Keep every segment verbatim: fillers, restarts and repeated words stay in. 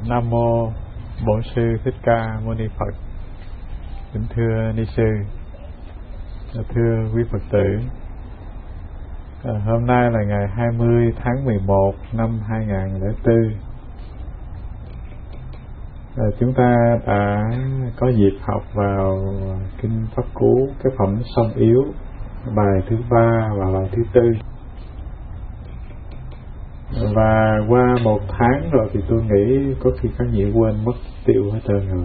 Nam mô Bổn sư Thích Ca Mâu Ni Phật. Kính thưa ni sư, thưa quý Phật tử, à, hôm nay là ngày hai mươi tháng mười một năm hai nghìn không trăm lẻ bốn. À, chúng ta đã có dịp học vào kinh Pháp Cú cái phẩm Song Yếu, bài thứ ba và bài thứ tư. Và qua một tháng rồi thì tôi nghĩ có khi các vị quên mất tiêu hết trơn rồi.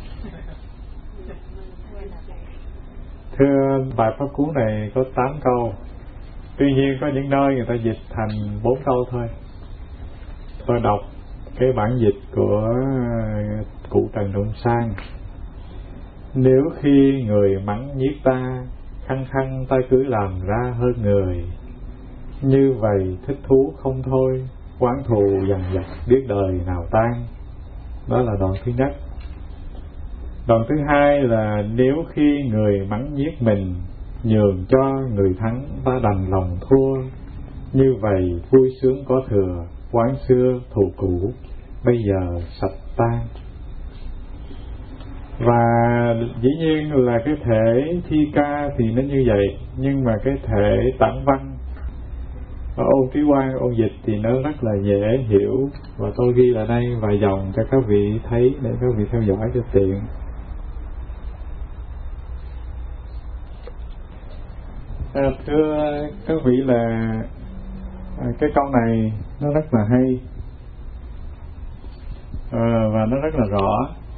Thưa, bài Pháp Cú này có tám câu. Tuy nhiên có những nơi người ta dịch thành bốn câu thôi. Tôi đọc cái bản dịch của cụ Trần Trung Sang. Nếu khi người mắng nhiếc ta, khăng khăng ta cứ làm ra hơn người, như vậy thích thú không thôi, oán thù dằn vặt biết đời nào tan. Đó là đoạn thứ nhất. Đoạn thứ hai là nếu khi người mắng nhiếc mình, nhường cho người thắng ta đành lòng thua, như vậy vui sướng có thừa, oán xưa thù cũ bây giờ sạch tan. Và dĩ nhiên là cái thể thi ca thì nó như vậy, nhưng mà cái thể tản văn ôn trí quan ôn dịch thì nó rất là dễ hiểu, và tôi ghi lại đây vài dòng cho các vị thấy để các vị theo dõi cho tiện. À, thưa các vị là à, cái câu này nó rất là hay à, và nó rất là rõ.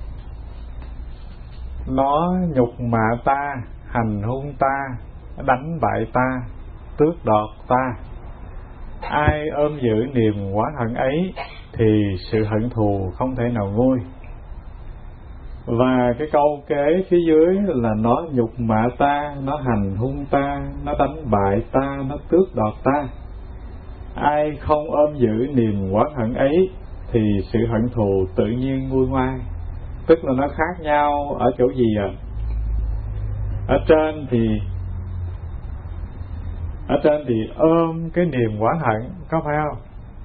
Nó nhục mạ ta, hành hung ta, đánh bại ta, tước đoạt ta. Ai ôm giữ niềm oán hận ấy thì sự hận thù không thể nào nguôi. Và cái câu kế phía dưới là nó nhục mạ ta, nó hành hung ta, nó đánh bại ta, nó tước đoạt ta. Ai không ôm giữ niềm oán hận ấy thì sự hận thù tự nhiên nguôi ngoai. Tức là nó khác nhau ở chỗ gì à? Ở trên thì Ở trên thì ôm cái niềm oán hận, có phải không?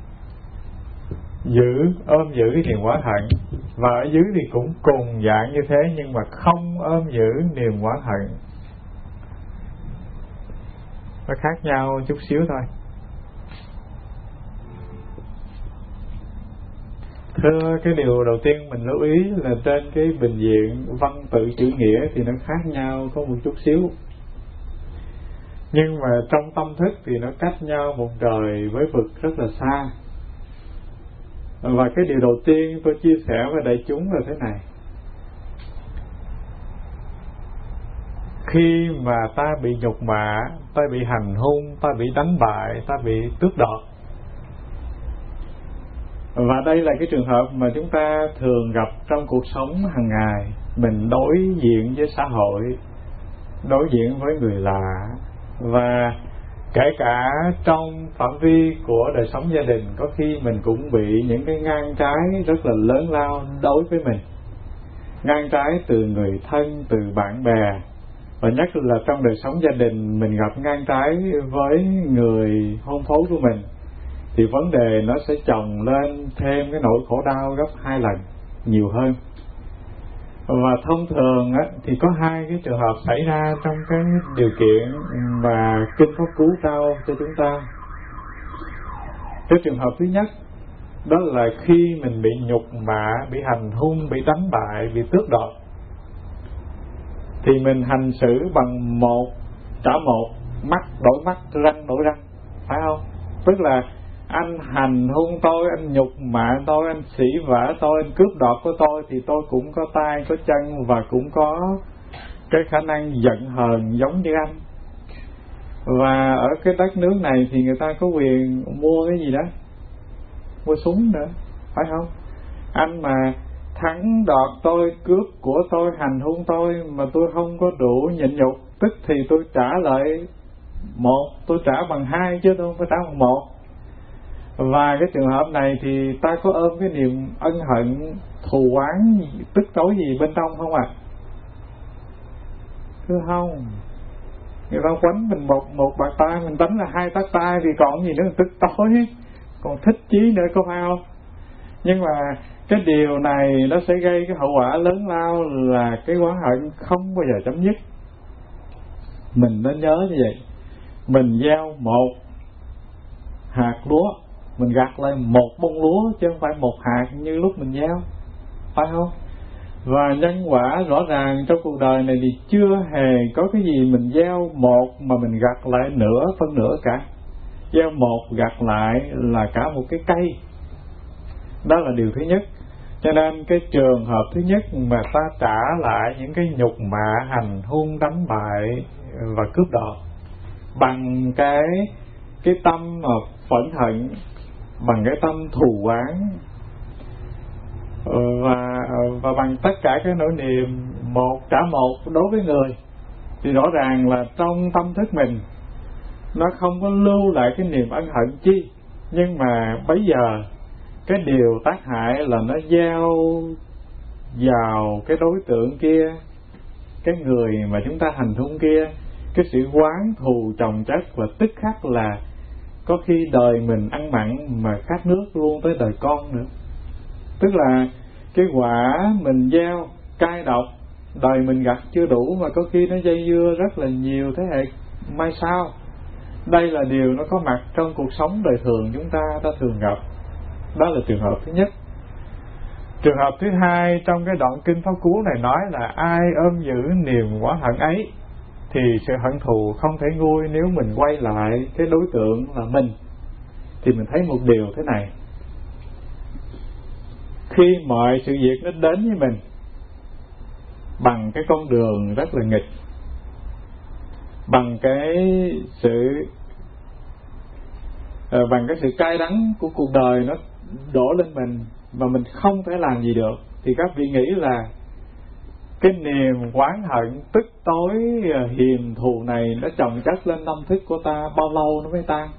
Giữ, ôm giữ cái niềm oán hận. Và ở dưới thì cũng cùng dạng như thế, nhưng mà không ôm giữ niềm oán hận. Nó khác nhau chút xíu thôi. Thưa, cái điều đầu tiên mình lưu ý là trên cái bình diện văn tự chữ nghĩa thì nó khác nhau có một chút xíu. Nhưng mà trong tâm thức thì nó cách nhau một trời với vực rất là xa. Và cái điều đầu tiên tôi chia sẻ với đại chúng là thế này. Khi mà ta bị nhục mạ, ta bị hành hung, ta bị đánh bại, ta bị tước đoạt. Và đây là cái trường hợp mà chúng ta thường gặp trong cuộc sống hàng ngày. Mình đối diện với xã hội, đối diện với người lạ, và kể cả trong phạm vi của đời sống gia đình, có khi mình cũng bị những cái ngang trái rất là lớn lao đối với mình. Ngang trái từ người thân, từ bạn bè, và nhất là trong đời sống gia đình mình gặp ngang trái với người hôn phối của mình, thì vấn đề nó sẽ chồng lên thêm cái nỗi khổ đau gấp hai lần nhiều hơn. Và thông thường á, thì có hai cái trường hợp xảy ra trong cái điều kiện mà Kinh Pháp Cú trao cho chúng ta. Cái trường hợp thứ nhất đó là khi mình bị nhục mạ, bị hành hung, bị đánh bại, bị tước đoạt, thì mình hành xử bằng một trả một, mắt đổi mắt, răng đổi răng, phải không? Tức là anh hành hung tôi, anh nhục mạ tôi, anh sỉ vả tôi, anh cướp đoạt của tôi, thì tôi cũng có tay, có chân và cũng có cái khả năng giận hờn giống như anh. Và ở cái đất nước này thì người ta có quyền mua cái gì đó, mua súng nữa, phải không? Anh mà thắng đoạt tôi, cướp của tôi, hành hung tôi mà tôi không có đủ nhịn nhục, tức thì tôi trả lại một, tôi trả bằng hai chứ tôi không có trả bằng một. Và cái trường hợp này thì ta có ôm cái niềm ân hận, thù oán, tức tối gì bên trong không ạ? À? Thưa không. Người ta quánh mình một, một bạc tay, mình đánh là hai tát tay thì còn gì nữa, tức tối, còn thích chí nữa, có phải không? Nhưng mà cái điều này nó sẽ gây cái hậu quả lớn lao là cái oán hận không bao giờ chấm dứt. Mình nên nhớ như vậy. Mình gieo một hạt lúa, mình gặt lại một bông lúa, chứ không phải một hạt như lúc mình gieo, phải không? Và nhân quả rõ ràng trong cuộc đời này thì chưa hề có cái gì mình gieo một mà mình gặt lại nửa phân nửa cả. Gieo một gặt lại là cả một cái cây. Đó là điều thứ nhất. Cho nên cái trường hợp thứ nhất mà ta trả lại những cái nhục mạ, hành hung, đánh bại và cướp đoạt bằng cái cái tâm mà phẫn hận, bằng cái tâm thù oán, và và bằng tất cả cái nỗi niềm một trả một đối với người, thì rõ ràng là trong tâm thức mình nó không có lưu lại cái niềm ân hận chi. Nhưng mà bây giờ cái điều tác hại là nó gieo vào cái đối tượng kia, cái người mà chúng ta hành hung kia, cái sự oán thù chồng chất, và tức khắc là có khi đời mình ăn mặn mà khát nước luôn tới đời con nữa. Tức là cái quả mình gieo cay độc, đời mình gặt chưa đủ mà có khi nó dây dưa rất là nhiều thế hệ mai sau. Đây là điều nó có mặt trong cuộc sống đời thường chúng ta ta thường gặp. Đó là trường hợp thứ nhất. Trường hợp thứ hai trong cái đoạn kinh Pháp Cú này nói là ai ôm giữ niềm oán hận ấy thì sự hận thù không thể nguôi. Nếu mình quay lại cái đối tượng là mình thì mình thấy một điều thế này: khi mọi sự việc nó đến với mình bằng cái con đường rất là nghịch, bằng cái sự uh, bằng cái sự cay đắng của cuộc đời nó đổ lên mình mà mình không thể làm gì được, thì các vị nghĩ là cái niềm oán hận tức tối uh, hiềm thù này nó chồng chất lên tâm thức của ta bao lâu nó mới tan?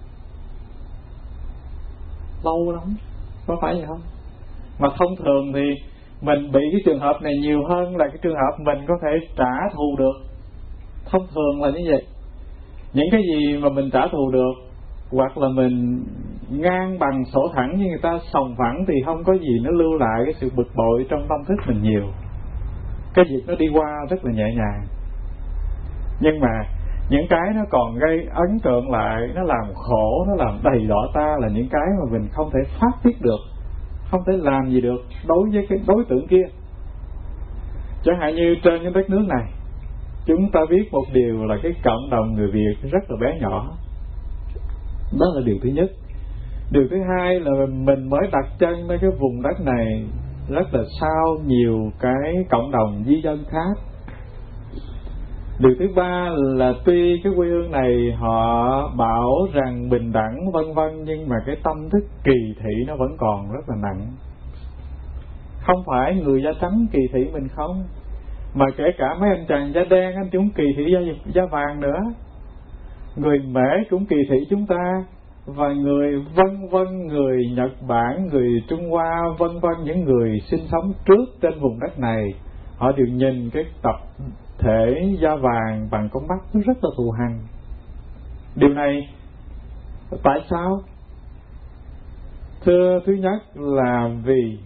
Lâu lắm, có phải vậy không? Mà thông thường thì mình bị cái trường hợp này nhiều hơn là cái trường hợp mình có thể trả thù được. Thông thường là như vậy. Những cái gì mà mình trả thù được, hoặc là mình ngang bằng sổ thẳng với người ta, sòng phẳng, thì không có gì nó lưu lại cái sự bực bội trong tâm thức mình nhiều. Cái việc nó đi qua rất là nhẹ nhàng. Nhưng mà những cái nó còn gây ấn tượng lại, nó làm khổ, nó làm đầy đọa ta là những cái mà mình không thể phát tiết được, không thể làm gì được đối với cái đối tượng kia. Chẳng hạn như trên cái đất nước này, chúng ta biết một điều là cái cộng đồng người Việt rất là bé nhỏ. Đó là điều thứ nhất. Điều thứ hai là mình mới đặt chân lên cái vùng đất này rất là sau nhiều cái cộng đồng di dân khác. Điều thứ ba là tuy cái quê hương này họ bảo rằng bình đẳng vân vân, nhưng mà cái tâm thức kỳ thị nó vẫn còn rất là nặng. Không phải người da trắng kỳ thị mình không, mà kể cả mấy anh chàng da đen, anh chúng kỳ thị da, da vàng nữa. Người Mễ cũng kỳ thị chúng ta, và người vân vân, người Nhật Bản, người Trung Hoa vân vân, những người sinh sống trước trên vùng đất này, họ đều nhìn cái tập thể da vàng bằng con mắt nó rất là thù hằn. Điều này tại sao? Thưa, thứ nhất là vì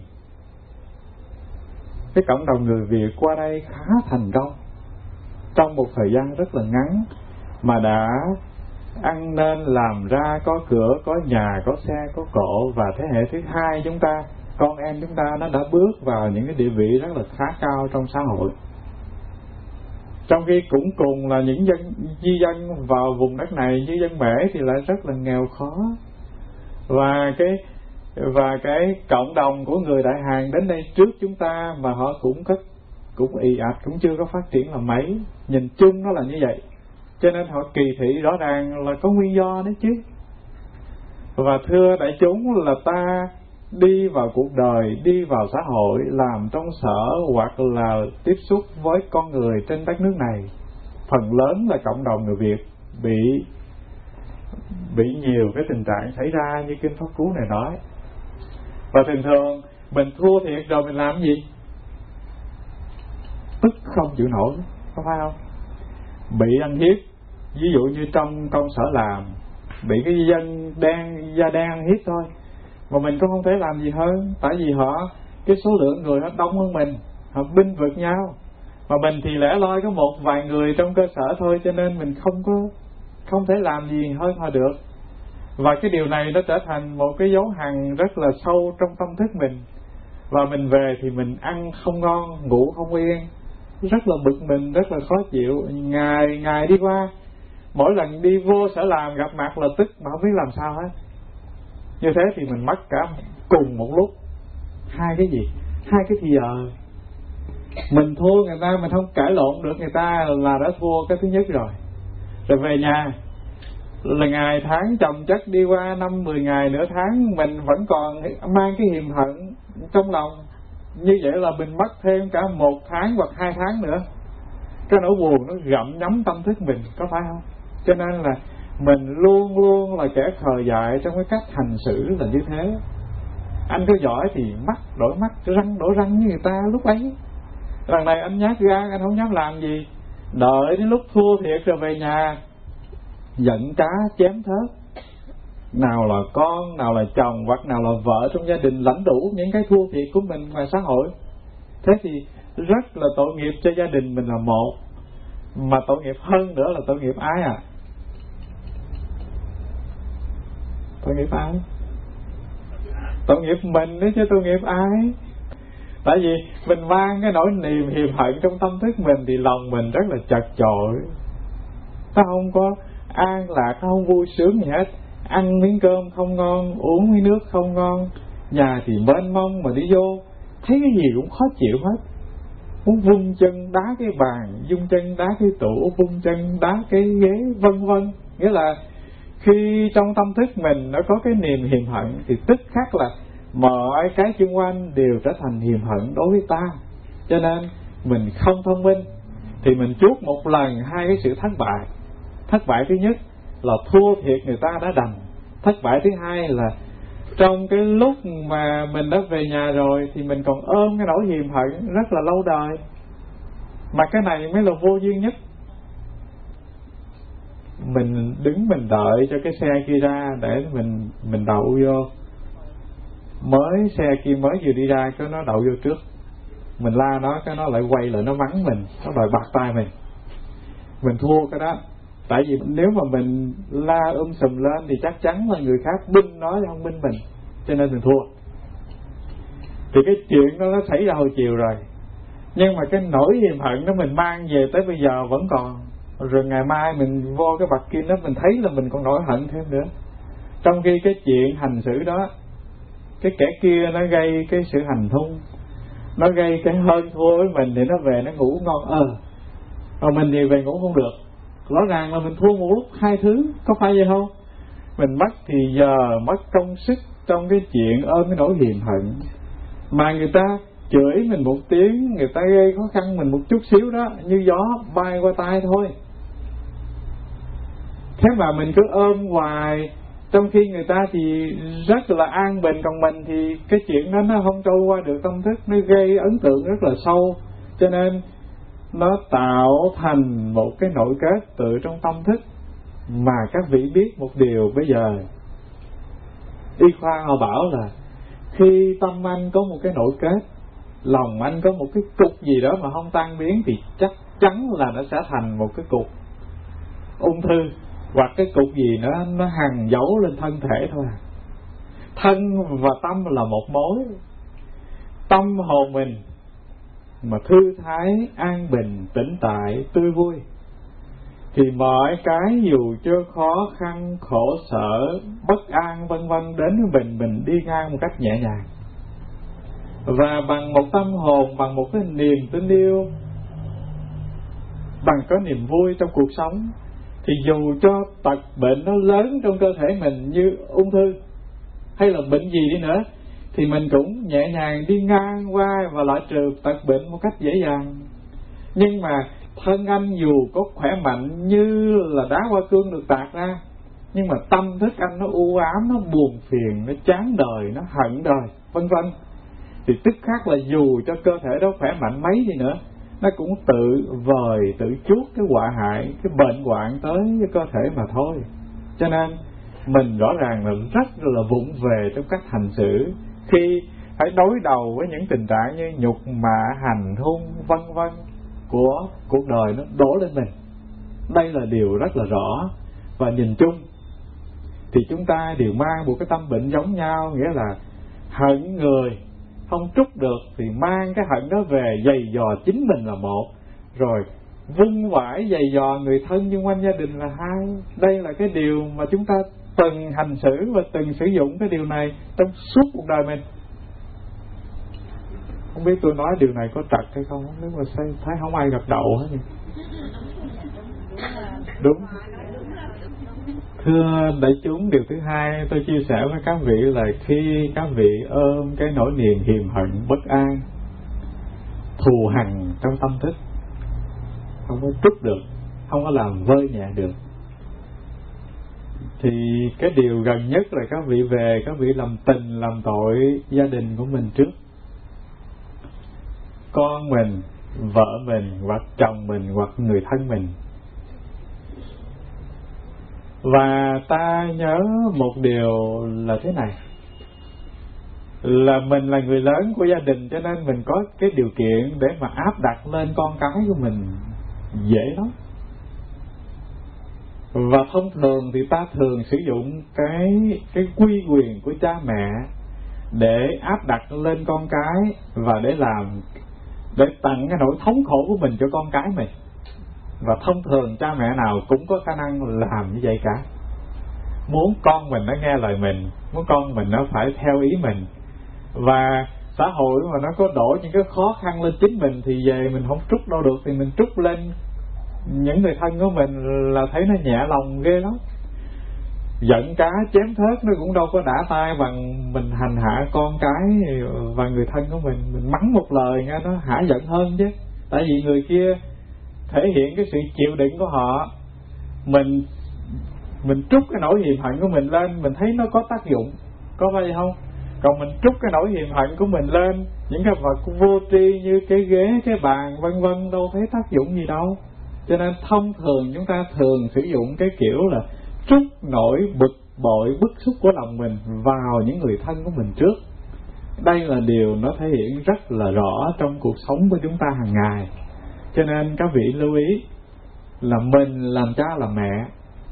cái cộng đồng người Việt qua đây khá thành công trong một thời gian rất là ngắn, mà đã ăn nên làm ra, có cửa, có nhà, có xe, có cộ. Và thế hệ thứ hai chúng ta, con em chúng ta, nó đã bước vào những cái địa vị rất là khá cao trong xã hội. Trong khi cũng cùng là những dân di dân vào vùng đất này, như dân Mễ thì lại rất là nghèo khó. Và cái và cái cộng đồng của người Đại Hàn đến đây trước chúng ta mà họ cũng có cũng ì ạch, cũng chưa có phát triển là mấy. Nhìn chung nó là như vậy. Cho nên họ kỳ thị rõ ràng là có nguyên do đấy chứ. Và thưa đại chúng, là ta đi vào cuộc đời, đi vào xã hội, làm trong sở hoặc là tiếp xúc với con người trên đất nước này, phần lớn là cộng đồng người Việt bị bị nhiều cái tình trạng xảy ra như kinh Pháp Cú này nói. Và thường thường mình thua thiệt rồi mình làm gì? Tức không chịu nổi, có phải không? Bị ăn hiếp, ví dụ như trong công sở làm, bị cái dân đen da đen ăn hiếp thôi, mà mình cũng không thể làm gì hơn, tại vì họ, cái số lượng người họ đông hơn mình, họ binh vực nhau, mà mình thì lẻ loi có một vài người trong cơ sở thôi, cho nên mình không có không thể làm gì hơn họ được. Và cái điều này nó trở thành một cái dấu hằn rất là sâu trong tâm thức mình. Và mình về thì mình ăn không ngon, ngủ không yên, rất là bực mình, rất là khó chịu. Ngày ngày đi qua, mỗi lần đi vô sở làm gặp mặt là tức mà không biết làm sao hết. Như thế thì mình mất cả cùng một lúc hai cái gì? Hai cái thì giờ. Mình thua người ta, mình không cãi lộn được người ta là đã thua cái thứ nhất rồi. Rồi về nhà là ngày tháng chồng chất đi qua, năm mười ngày nửa tháng mình vẫn còn mang cái hiềm hận trong lòng. Như vậy là mình mất thêm cả một tháng hoặc hai tháng nữa. Cái nỗi buồn nó gặm nhấm tâm thức mình, có phải không? Cho nên là mình luôn luôn là kẻ khờ dại trong cái cách hành xử là như thế. Anh có giỏi thì mắt đổi mắt, răng đổi răng như người ta lúc ấy. Lần này anh nhát gan, anh không dám làm gì. Đợi đến lúc thua thiệt rồi về nhà giận cá chém thớt. Nào là con, nào là chồng, hoặc nào là vợ trong gia đình lãnh đủ những cái thua thiệt của mình ngoài xã hội. Thế thì rất là tội nghiệp cho gia đình mình là một, mà tội nghiệp hơn nữa là tội nghiệp ai à? Tội nghiệp ai? Tội nghiệp mình đấy chứ tội nghiệp ai? Tại vì mình mang cái nỗi niềm hiềm hận trong tâm thức mình thì lòng mình rất là chật chội, nó không có an lạc, nó không vui sướng gì hết. Ăn miếng cơm không ngon, uống miếng nước không ngon, nhà thì mênh mông mà đi vô thấy cái gì cũng khó chịu hết. Muốn vung chân đá cái bàn, vung chân đá cái tủ, vung chân đá cái ghế, vân vân. Nghĩa là khi trong tâm thức mình nó có cái niềm hiềm hận thì tức khắc là mọi cái xung quanh đều trở thành hiềm hận đối với ta. Cho nên mình không thông minh thì mình chuốc một lần hai cái sự thất bại. Thất bại thứ nhất là thua thiệt người ta đã đành. Thất bại thứ hai là trong cái lúc mà mình đã về nhà rồi thì mình còn ôm cái nỗi hiềm hận rất là lâu đời. Mà cái này mới là vô duyên nhất. Mình đứng mình đợi cho cái xe kia ra để mình mình đậu vô. Mới xe kia mới vừa đi ra cái nó đậu vô trước. Mình la nó cái nó lại quay lại nó mắng mình, nó đòi bạt tay mình. Mình thua cái đó. Tại vì nếu mà mình la um sùm lên thì chắc chắn là người khác binh nó chứ không binh mình. Cho nên mình thua. Thì cái chuyện đó nó xảy ra hồi chiều rồi. Nhưng mà cái nỗi hiềm hận đó mình mang về tới bây giờ vẫn còn. Rồi ngày mai mình vô cái bậc kim đó mình thấy là mình còn nổi hận thêm nữa. Trong khi cái chuyện hành xử đó, cái kẻ kia nó gây cái sự hành hung, nó gây cái hơn thua với mình thì nó về nó ngủ ngon ờ. Mà mình thì về ngủ không được. Rõ ràng là mình thua một lúc hai thứ, có phải vậy không? Mình mất thì giờ, mất công sức trong cái chuyện ôm cái nỗi hiềm hận. Mà người ta chửi mình một tiếng, người ta gây khó khăn mình một chút xíu đó, như gió bay qua tai thôi. Thế mà mình cứ ôm hoài, trong khi người ta thì rất là an bình, còn mình thì cái chuyện đó nó không trôi qua được tâm thức, nó gây ấn tượng rất là sâu. Cho nên nó tạo thành một cái nội kết tự trong tâm thức. Mà các vị biết một điều bây giờ, y khoa họ bảo là khi tâm anh có một cái nội kết, lòng anh có một cái cục gì đó mà không tan biến thì chắc chắn là nó sẽ thành một cái cục ung thư, hoặc cái cục gì nó nó hằn dấu lên thân thể thôi. Thân và tâm là một mối. Tâm hồn mình mà thư thái, an bình, tĩnh tại, tươi vui thì mọi cái dù cho khó khăn, khổ sở, bất an vân vân đến với mình, mình đi ngang một cách nhẹ nhàng. Và bằng một tâm hồn, bằng một cái niềm tin yêu, bằng có niềm vui trong cuộc sống, thì dù cho tật bệnh nó lớn trong cơ thể mình như ung thư hay là bệnh gì đi nữa, thì mình cũng nhẹ nhàng đi ngang qua và loại trừ tật bệnh một cách dễ dàng. Nhưng mà thân anh dù có khỏe mạnh như là đá hoa cương được tạc ra, nhưng mà tâm thức anh nó u ám, nó buồn phiền, nó chán đời, nó hận đời, vân vân, thì tức khắc là dù cho cơ thể đó khỏe mạnh mấy đi nữa, nó cũng tự vời, tự chuốc cái họa hại, cái bệnh hoạn tới với cơ thể mà thôi. Cho nên mình rõ ràng là rất là vụng về trong cách hành xử khi phải đối đầu với những tình trạng như nhục mạ, hành hung vân vân của cuộc đời nó đổ lên mình. Đây là điều rất là rõ. Và nhìn chung thì chúng ta đều mang một cái tâm bệnh giống nhau, nghĩa là hận người không trút được thì mang cái hận đó về giày dò chính mình là một, rồi vung vãi giày dò người thân xung quanh gia đình là hai. Đây là cái điều mà chúng ta từng hành xử và từng sử dụng cái điều này trong suốt cuộc đời mình. Không biết tôi nói điều này có trật hay không, nếu mà thấy không ai gật đầu hết. Đúng. Thưa đại chúng, điều thứ hai tôi chia sẻ với các vị là khi các vị ôm cái nỗi niềm hiềm hận, bất an, thù hằn trong tâm thức, không có trút được, không có làm vơi nhẹ được, thì cái điều gần nhất là các vị về các vị làm tình làm tội gia đình của mình trước. Con mình, vợ mình, hoặc chồng mình, hoặc người thân mình. Và ta nhớ một điều là thế này, là mình là người lớn của gia đình, cho nên mình có cái điều kiện để mà áp đặt lên con cái của mình dễ lắm. Và thông thường thì ta thường sử dụng cái cái quy quyền của cha mẹ để áp đặt lên con cái và để làm để tặng cái nỗi thống khổ của mình cho con cái mình. Và thông thường cha mẹ nào cũng có khả năng làm như vậy cả. Muốn con mình nó nghe lời mình, muốn con mình nó phải theo ý mình. Và xã hội mà nó có đổ những cái khó khăn lên chính mình thì về mình không trút đâu được, thì mình trút lên những người thân của mình là thấy nó nhẹ lòng ghê lắm. Giận cá chém thớt nó cũng đâu có đã tay bằng mình hành hạ con cái và người thân của mình. Mình mắng một lời nghe nó hả giận hơn chứ. Tại vì người kia thể hiện cái sự chịu đựng của họ, mình mình trút cái nỗi hiềm hận của mình lên, mình thấy nó có tác dụng, có phải không? Còn mình trút cái nỗi hiềm hận của mình lên những cái vật vô tri như cái ghế, cái bàn vân vân, đâu thấy tác dụng gì đâu. Cho nên thông thường chúng ta thường sử dụng cái kiểu là trút nỗi bực bội, bức xúc của lòng mình vào những người thân của mình trước. Đây là điều nó thể hiện rất là rõ trong cuộc sống của chúng ta hàng ngày. Cho nên các vị lưu ý là mình làm cha làm mẹ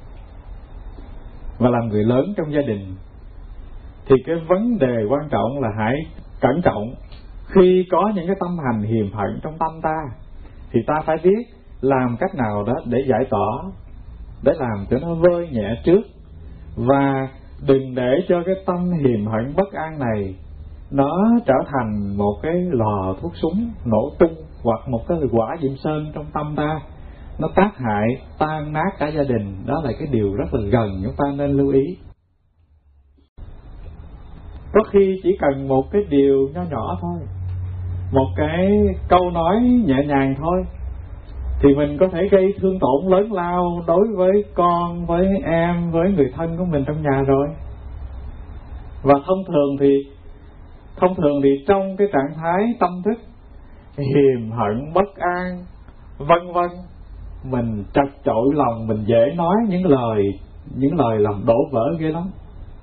và làm người lớn trong gia đình thì cái vấn đề quan trọng là hãy cẩn trọng. Khi có những cái tâm hành hiềm hận trong tâm ta thì ta phải biết làm cách nào đó để giải tỏa, để làm cho nó vơi nhẹ trước. Và đừng để cho cái tâm hiềm hận bất an này nó trở thành một cái lò thuốc súng nổ tung, hoặc một cái quả diệm sơn trong tâm ta, nó tác hại tan nát cả gia đình. Đó là cái điều rất là gần chúng ta nên lưu ý. Có khi chỉ cần một cái điều nho nhỏ thôi, một cái câu nói nhẹ nhàng thôi, thì mình có thể gây thương tổn lớn lao đối với con, với em, với người thân của mình trong nhà rồi. Và thông thường thì thông thường thì trong cái trạng thái tâm thức hiềm hận, bất an, vân vân, mình chật chội lòng, mình dễ nói những lời những lời làm đổ vỡ ghê lắm.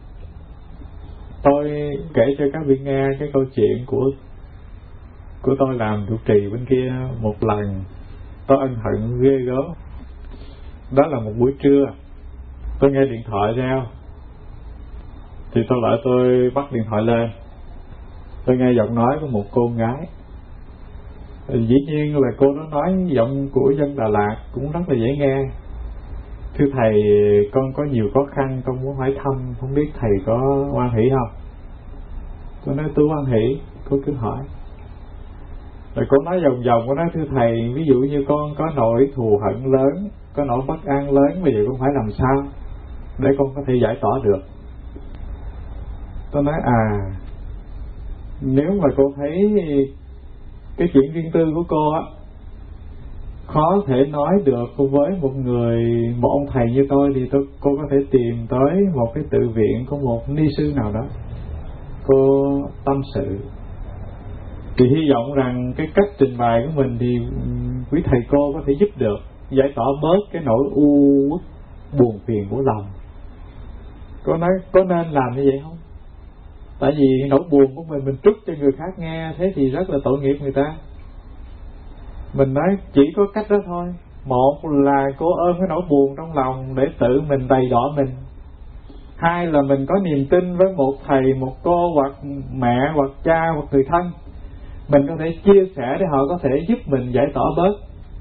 Tôi kể cho các vị nghe cái câu chuyện của của tôi làm trụ trì bên kia. Một lần tôi ân hận ghê gớm. Đó là một buổi trưa, tôi nghe điện thoại reo thì tôi lại tôi bắt điện thoại lên. Tôi nghe giọng nói của một cô gái. Dĩ nhiên là cô đó nói giọng của dân Đà Lạt, cũng rất là dễ nghe. Thưa thầy, con có nhiều khó khăn, con muốn hỏi thăm, không biết thầy có hoan hỷ không? Tôi nói tôi hoan hỷ, cô cứ hỏi. Rồi cô nói vòng vòng, cô nói thưa thầy, ví dụ như con có nỗi thù hận lớn, có nỗi bất an lớn, bây giờ con phải làm sao để con có thể giải tỏa được? Tôi nói à, nếu mà cô thấy cái chuyện riêng tư của cô á khó thể nói được với một người, một ông thầy như tôi, thì tôi, cô có thể tìm tới một cái tự viện của một ni sư nào đó, cô tâm sự. Thì hy vọng rằng cái cách trình bày của mình thì quý thầy cô có thể giúp được, giải tỏa bớt cái nỗi u uất buồn phiền của lòng. Cô nói có nên làm như vậy không? Tại vì nỗi buồn của mình mình trút cho người khác nghe, thế thì rất là tội nghiệp người ta. Mình nói chỉ có cách đó thôi. Một là cô ôm cái nỗi buồn trong lòng để tự mình đầy đọa mình. Hai là mình có niềm tin với một thầy, một cô, hoặc mẹ, hoặc cha, hoặc người thân. Mình có thể chia sẻ để họ có thể giúp mình giải tỏa bớt.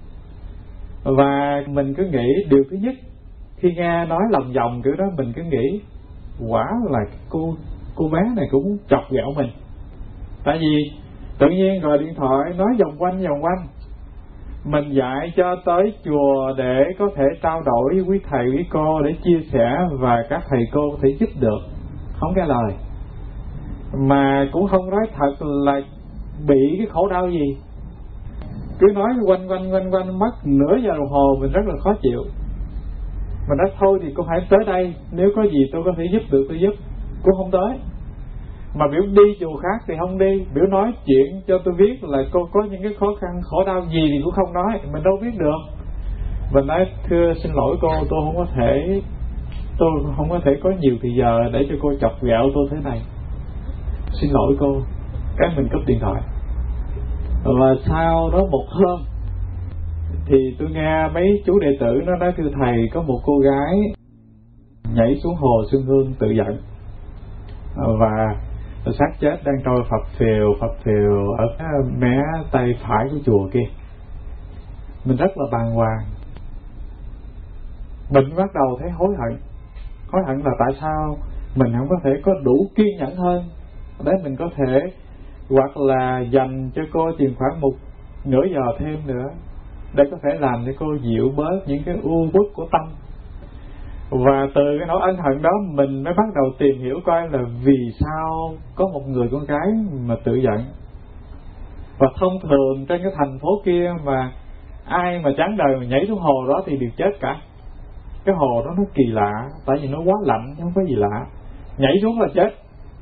Và mình cứ nghĩ điều thứ nhất, khi nghe nói lòng vòng kiểu đó, mình cứ nghĩ quả là cô cô bé này cũng muốn chọc ghẹo mình. Tại vì tự nhiên gọi điện thoại nói vòng quanh vòng quanh. Mình dạy cho tới chùa để có thể trao đổi với quý thầy quý cô để chia sẻ, và các thầy cô có thể giúp được, không nghe lời. Mà cũng không nói thật là bị cái khổ đau gì, cứ nói quanh quanh quanh quanh mất nửa giờ đồng hồ, mình rất là khó chịu. Mình nói thôi thì cô hãy tới đây, nếu có gì tôi có thể giúp được tôi giúp. Cô không tới, mà biểu đi chùa khác thì không đi, biểu nói chuyện cho tôi biết là cô có những cái khó khăn khổ đau gì thì cũng không nói, mình đâu biết được. Mình nói thưa xin lỗi cô, tôi không có thể tôi không có thể có nhiều thời giờ để cho cô chọc ghẹo tôi thế này, xin lỗi cô. Cái mình cúp điện thoại. Và sau đó một hôm thì tôi nghe mấy chú đệ tử nó nói thưa thầy, có một cô gái nhảy xuống hồ Xuân Hương tự giận, và xác chết đang trôi phập phều phập phều ở mé tay phải của chùa kia. Mình rất là bàng hoàng. Mình bắt đầu thấy hối hận. Hối hận là tại sao mình không có thể có đủ kiên nhẫn hơn để mình có thể, hoặc là dành cho cô chừng khoảng một nửa giờ thêm nữa để có thể làm cho cô dịu bớt những cái u uất của tâm. Và từ cái nỗi ân hận đó mình mới bắt đầu tìm hiểu coi là vì sao có một người con gái mà tự giận. Và thông thường trên cái thành phố kia mà ai mà chán đời mà nhảy xuống hồ đó thì đều chết cả. Cái hồ đó nó kỳ lạ, tại vì nó quá lạnh chứ không có gì lạ, nhảy xuống là chết.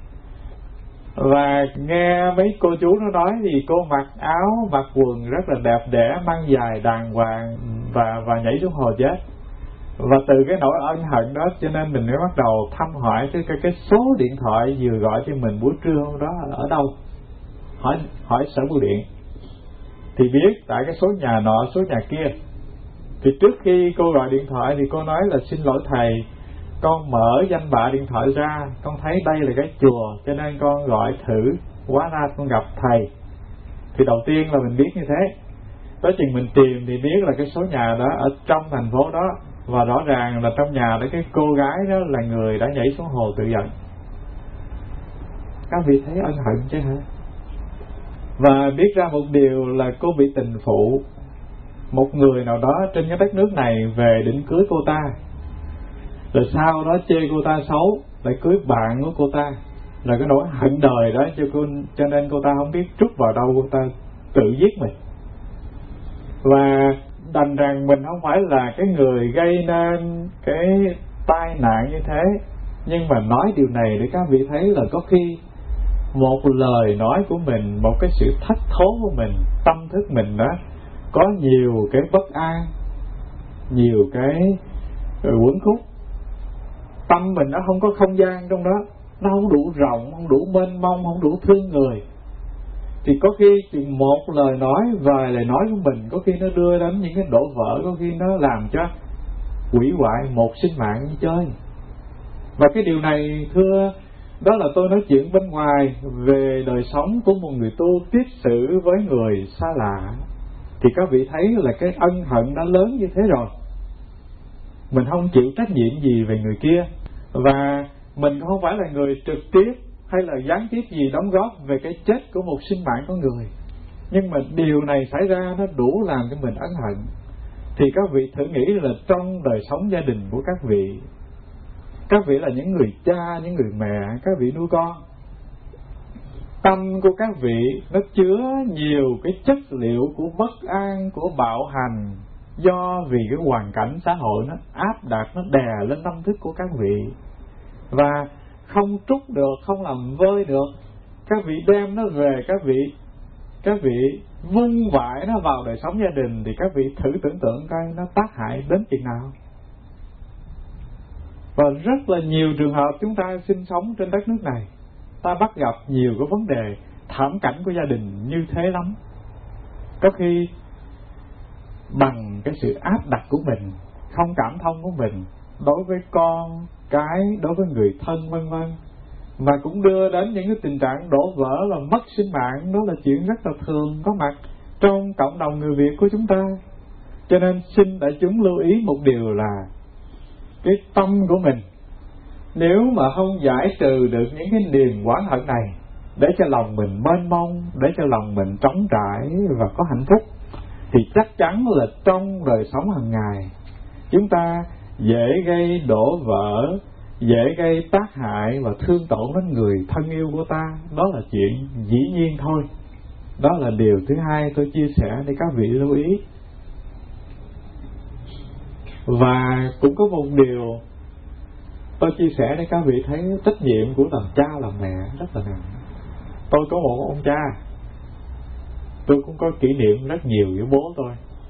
Và nghe mấy cô chú nó nói thì cô mặc áo mặc quần rất là đẹp đẽ, mang giày đàng hoàng, và và nhảy xuống hồ chết. Và từ cái nỗi ân hận đó cho nên mình mới bắt đầu thăm hỏi cái, cái, cái số điện thoại vừa gọi cho mình buổi trưa hôm đó ở đâu. Hỏi, hỏi sở bưu điện thì biết tại cái số nhà nọ số nhà kia. Thì trước khi cô gọi điện thoại thì cô nói là xin lỗi thầy, con mở danh bạ điện thoại ra, con thấy đây là cái chùa cho nên con gọi thử, hóa ra con gặp thầy. Thì đầu tiên là mình biết như thế. Tới chừng mình tìm thì biết là cái số nhà đó ở trong thành phố đó, và rõ ràng là trong nhà đó cái cô gái đó là người đã nhảy xuống hồ tự giận. Các vị thấy ân hận chứ hả? Và biết ra một điều là cô bị tình phụ. Một người nào đó trên cái đất nước này về định cưới cô ta, rồi sau đó chê cô ta xấu, lại cưới bạn của cô ta. Là cái nỗi hận đời đó cho cô, cho nên cô ta không biết trút vào đâu, cô ta tự giết mình. Và đành rằng mình không phải là cái người gây nên cái tai nạn như thế, nhưng mà nói điều này để các vị thấy là có khi một lời nói của mình, một cái sự thất thố của mình, tâm thức mình đó có nhiều cái bất an, nhiều cái uẩn khúc, tâm mình nó không có không gian trong đó, nó không đủ rộng, không đủ mênh mông, không đủ thương người, thì có khi chỉ một lời nói, vài lời nói của mình có khi nó đưa đến những cái đổ vỡ, có khi nó làm cho hủy hoại một sinh mạng như chơi. Và cái điều này thưa, đó là tôi nói chuyện bên ngoài về đời sống của một người tu tiếp xử với người xa lạ, thì các vị thấy là cái ân hận đã lớn như thế rồi. Mình không chịu trách nhiệm gì về người kia, và mình không phải là người trực tiếp hay là gián tiếp gì đóng góp về cái chết của một sinh mạng con người, nhưng mà điều này xảy ra nó đủ làm cho mình ân hận. Thì các vị thử nghĩ là trong đời sống gia đình của các vị, các vị là những người cha, những người mẹ, các vị nuôi con, tâm của các vị nó chứa nhiều cái chất liệu của bất an, của bạo hành, do vì cái hoàn cảnh xã hội nó áp đặt, nó đè lên tâm thức của các vị, và không trút được, không làm vơi được. Các vị đem nó về, các vị các vị vung vãi nó vào đời sống gia đình, thì các vị thử tưởng tượng coi nó tác hại đến chừng nào. Và rất là nhiều trường hợp chúng ta sinh sống trên đất nước này, ta bắt gặp nhiều cái vấn đề thảm cảnh của gia đình như thế lắm. Có khi bằng cái sự áp đặt của mình, không cảm thông của mình đối với con cái, đối với người thân vân vân, mà cũng đưa đến những cái tình trạng đổ vỡ và mất sinh mạng. Đó là chuyện rất là thường có mặt trong cộng đồng người Việt của chúng ta. Cho nên xin đại chúng lưu ý một điều là cái tâm của mình, nếu mà không giải trừ được những cái niềm oán hận này, để cho lòng mình mênh mông, để cho lòng mình trống trải và có hạnh phúc, thì chắc chắn là trong đời sống hàng ngày chúng ta dễ gây đổ vỡ, dễ gây tác hại và thương tổn đến người thân yêu của ta. Đó là chuyện dĩ nhiên thôi. Đó là điều thứ hai tôi chia sẻ để các vị lưu ý. Và cũng có một điều tôi chia sẻ để các vị thấy trách nhiệm của làm cha làm mẹ rất là nặng. Tôi có một ông cha, tôi cũng có kỷ niệm rất nhiều với bố tôi.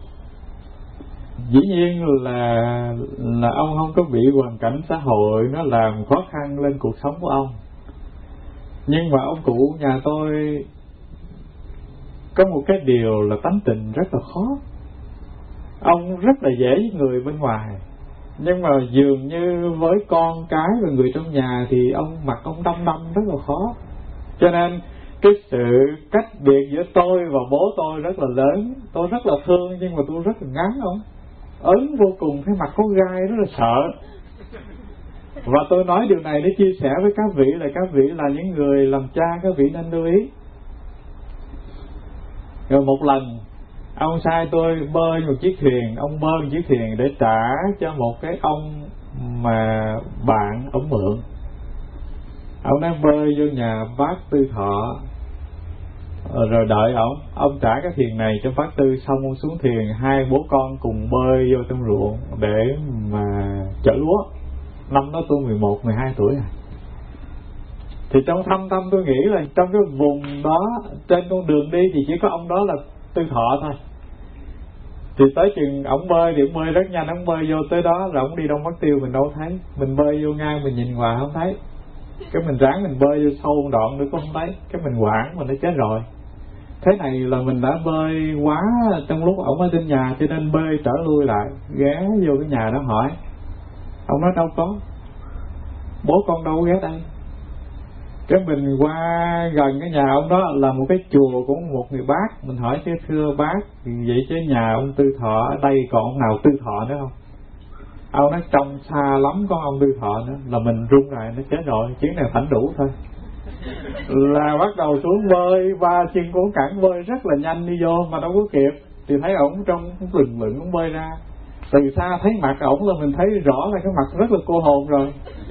Dĩ nhiên là là ông không có bị hoàn cảnh xã hội nó làm khó khăn lên cuộc sống của ông, nhưng mà ông cụ nhà tôi có một cái điều là tánh tình rất là khó. Ông rất là dễ với người bên ngoài, nhưng mà dường như với con cái và người trong nhà thì ông mặt ông đăm đăm rất là khó. Cho nên cái sự cách biệt giữa tôi và bố tôi rất là lớn. Tôi rất là thương, nhưng mà tôi rất là ngán ông, ớn vô cùng, cái mặt có gai, rất là sợ. Và tôi nói điều này để chia sẻ với các vị là các vị là những người làm cha, các vị nên lưu ý. Rồi một lần ông sai tôi bơi một chiếc thuyền, ông bơi một chiếc thuyền để trả cho một cái ông mà bạn ông mượn. Ông đang bơi vô nhà bác Tư Thọ, rồi đợi ông ông trả cái thuyền này cho bác Tư, xong ông xuống thuyền, hai bố con cùng bơi vô trong ruộng để mà chở lúa. Năm đó tôi mười một, mười hai tuổi rồi. Thì trong thâm tâm tôi nghĩ là trong cái vùng đó, trên con đường đi thì chỉ có ông đó là Tư Thọ thôi. Thì tới chừng ổng bơi thì ổng bơi rất nhanh, ổng bơi vô tới đó là ổng đi Đông Bắc Tiêu mình đâu thấy. Mình bơi vô ngang mình nhìn hoài không thấy, cái mình ráng mình bơi vô sâu một đoạn nữa cũng không thấy, cái mình quảng mình đã chết rồi. Thế này là mình đã bơi quá trong lúc ổng ở trên nhà, cho nên bơi trở lui lại, ghé vô cái nhà đó hỏi. Ông nói đâu có, bố con đâu ghé đây. Cái mình qua gần cái nhà ông đó là một cái chùa của một người bác. Mình hỏi chứ thưa bác, vậy chứ nhà ông Tư Thọ ở đây còn ông nào Tư Thọ nữa không? Ông nói trong xa lắm có ông Tư Thọ nữa. Là mình run rồi, nó chết rồi, chuyến này phảnh đủ thôi. Là bắt đầu xuống bơi, ba chân cuốn cẳng bơi rất là nhanh đi vô mà đâu có kịp. Thì thấy ổng trong lừng lừng ổng bơi ra. Từ xa thấy mặt ổng là mình thấy rõ là cái mặt rất là cô hồn rồi.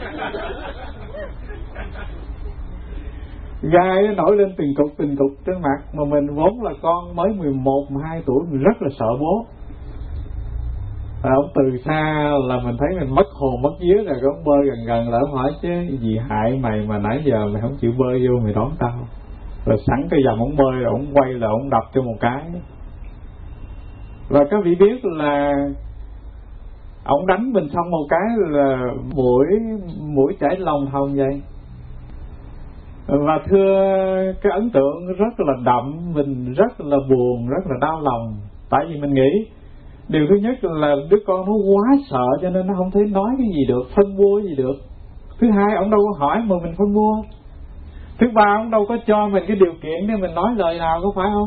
Gai nó nổi lên từng cục từng cục trên mặt, mà mình vốn là con mới mười một, mười hai tuổi, mình rất là sợ bố. Và ông từ xa là mình thấy mình mất hồn mất vía rồi, cái ông bơi gần gần là ông hỏi chứ gì hại mày mà nãy giờ mày không chịu bơi vô mày đón tao. Rồi sẵn cái dòng ông bơi rồi ông quay là ông đập cho một cái. Và các vị biết là ông đánh mình xong một cái là mũi mũi chảy lòng hồng vậy. Và thưa, cái ấn tượng rất là đậm, mình rất là buồn, rất là đau lòng. Tại vì mình nghĩ điều thứ nhất là đứa con nó quá sợ cho nên nó không thể nói cái gì được, phân bua gì được. Thứ hai, ông đâu có hỏi mà mình phân bua. Thứ ba, ông đâu có cho mình cái điều kiện để mình nói lời nào, có phải không?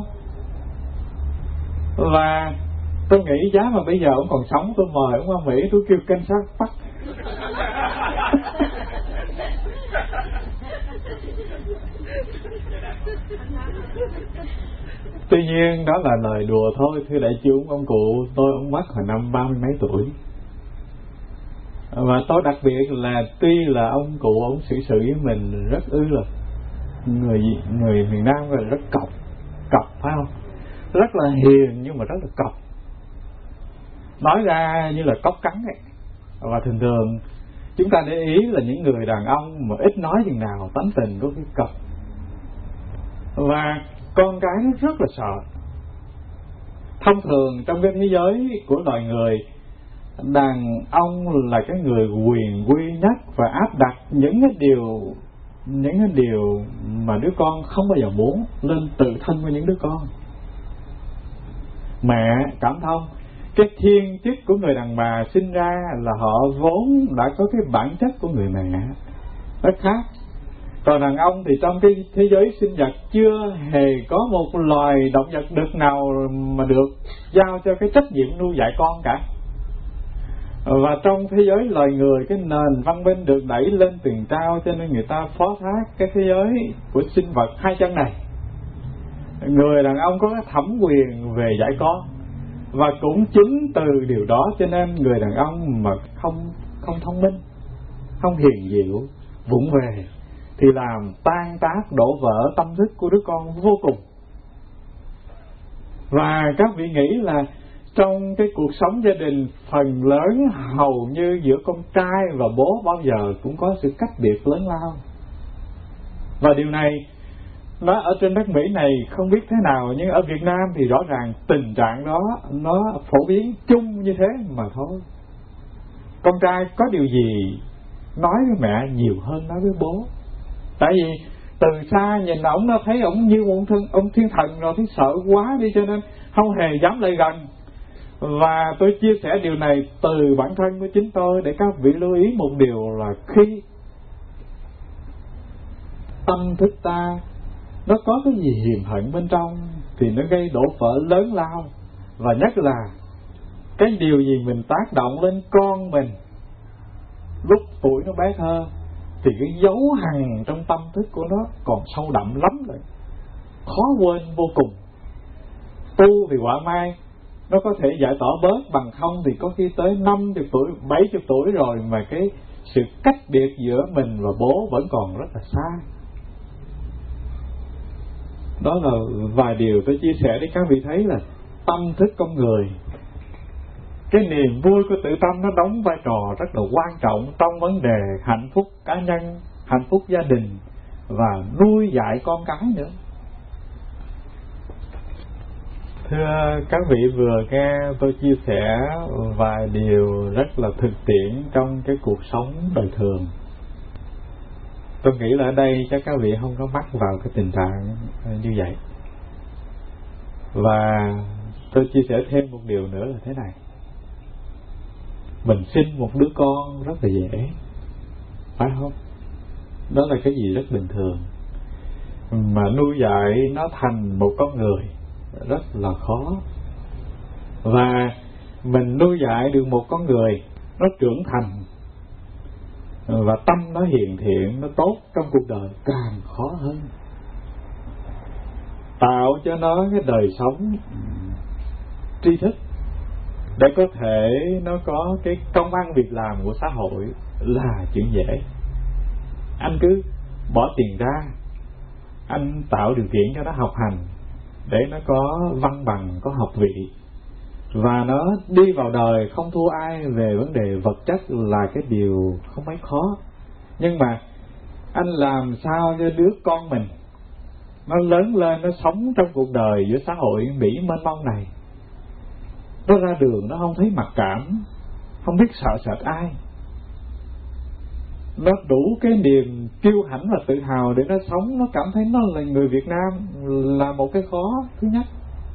Và tôi nghĩ giá mà bây giờ ông còn sống, tôi mời ông qua Mỹ, tôi kêu cảnh sát bắt. Tuy nhiên đó là lời đùa thôi, thưa đại chúng. Ông cụ tôi ông mất hồi năm ba mươi mấy tuổi. Và tôi đặc biệt là tuy là ông cụ ông xử sự với mình rất ư là người người miền Nam là rất cọc, cọc phải không? Rất là hiền nhưng mà rất là cọc. Nói ra như là cóc cắn ấy. Và thường thường chúng ta để ý là những người đàn ông mà ít nói chừng nào tánh tình có cái cọc. Và con cái nó rất là sợ. Thông thường trong cái thế giới của loài người, đàn ông là cái người quyền quy nhất và áp đặt những cái điều những cái điều mà đứa con không bao giờ muốn lên tự thân của những đứa con. Mẹ cảm thông, cái thiên chức của người đàn bà sinh ra là họ vốn đã có cái bản chất của người mẹ rất khác. Còn đàn ông thì trong cái thế giới sinh vật chưa hề có một loài động vật đực nào mà được giao cho cái trách nhiệm nuôi dạy con cả. Và trong thế giới loài người, cái nền văn minh được đẩy lên tường cao, cho nên người ta phó thác cái thế giới của sinh vật hai chân này. Người đàn ông có cái thẩm quyền về dạy con, và cũng chính từ điều đó cho nên người đàn ông mà không không thông minh, không hiền diệu, vụng về thì làm tan tác đổ vỡ tâm thức của đứa con vô cùng. Và các vị nghĩ là trong cái cuộc sống gia đình, phần lớn hầu như giữa con trai và bố bao giờ cũng có sự cách biệt lớn lao. Và điều này nó ở trên đất Mỹ này không biết thế nào, nhưng ở Việt Nam thì rõ ràng tình trạng đó nó phổ biến chung như thế mà thôi. Con trai có điều gì nói với mẹ nhiều hơn nói với bố. Tại vì từ xa nhìn ổng nó thấy ổng như một thân, ông thiên thần rồi, thấy sợ quá đi cho nên không hề dám lại gần. Và tôi chia sẻ điều này từ bản thân của chính tôi để các vị lưu ý một điều là khi tâm thức ta nó có cái gì hiềm hận bên trong thì nó gây đổ vỡ lớn lao. Và nhất là cái điều gì mình tác động lên con mình lúc tuổi nó bé thơ thì cái dấu hằn trong tâm thức của nó còn sâu đậm lắm rồi, khó quên vô cùng. Tu thì quả mai nó có thể giải tỏa bớt, bằng không thì có khi tới năm mươi tuổi, bảy mươi tuổi rồi mà cái sự cách biệt giữa mình và bố vẫn còn rất là xa. Đó là vài điều tôi chia sẻ để các vị thấy là tâm thức con người, cái niềm vui của tự tâm nó đóng vai trò rất là quan trọng trong vấn đề hạnh phúc cá nhân, hạnh phúc gia đình và nuôi dạy con cái nữa. Thưa các vị, vừa nghe tôi chia sẻ vài điều rất là thực tiễn trong cái cuộc sống đời thường. Tôi nghĩ là ở đây chắc các vị không có mắc vào cái tình trạng như vậy. Và tôi chia sẻ thêm một điều nữa là thế này. Mình sinh một đứa con rất là dễ, phải không? Đó là cái gì rất bình thường. Mà nuôi dạy nó thành một con người rất là khó. Và mình nuôi dạy được một con người nó trưởng thành và tâm nó hiền thiện, nó tốt trong cuộc đời càng khó hơn. Tạo cho nó cái đời sống tri thức để có thể nó có cái công ăn việc làm của xã hội là chuyện dễ. Anh cứ bỏ tiền ra, anh tạo điều kiện cho nó học hành để nó có văn bằng, có học vị, và nó đi vào đời không thua ai về vấn đề vật chất là cái điều không mấy khó. Nhưng mà anh làm sao cho đứa con mình nó lớn lên, nó sống trong cuộc đời giữa xã hội Mỹ mênh mông này, nó ra đường nó không thấy mặc cảm, không biết sợ sệt ai, nó đủ cái niềm kiêu hãnh và tự hào để nó sống, nó cảm thấy nó là người Việt Nam là một cái khó thứ nhất.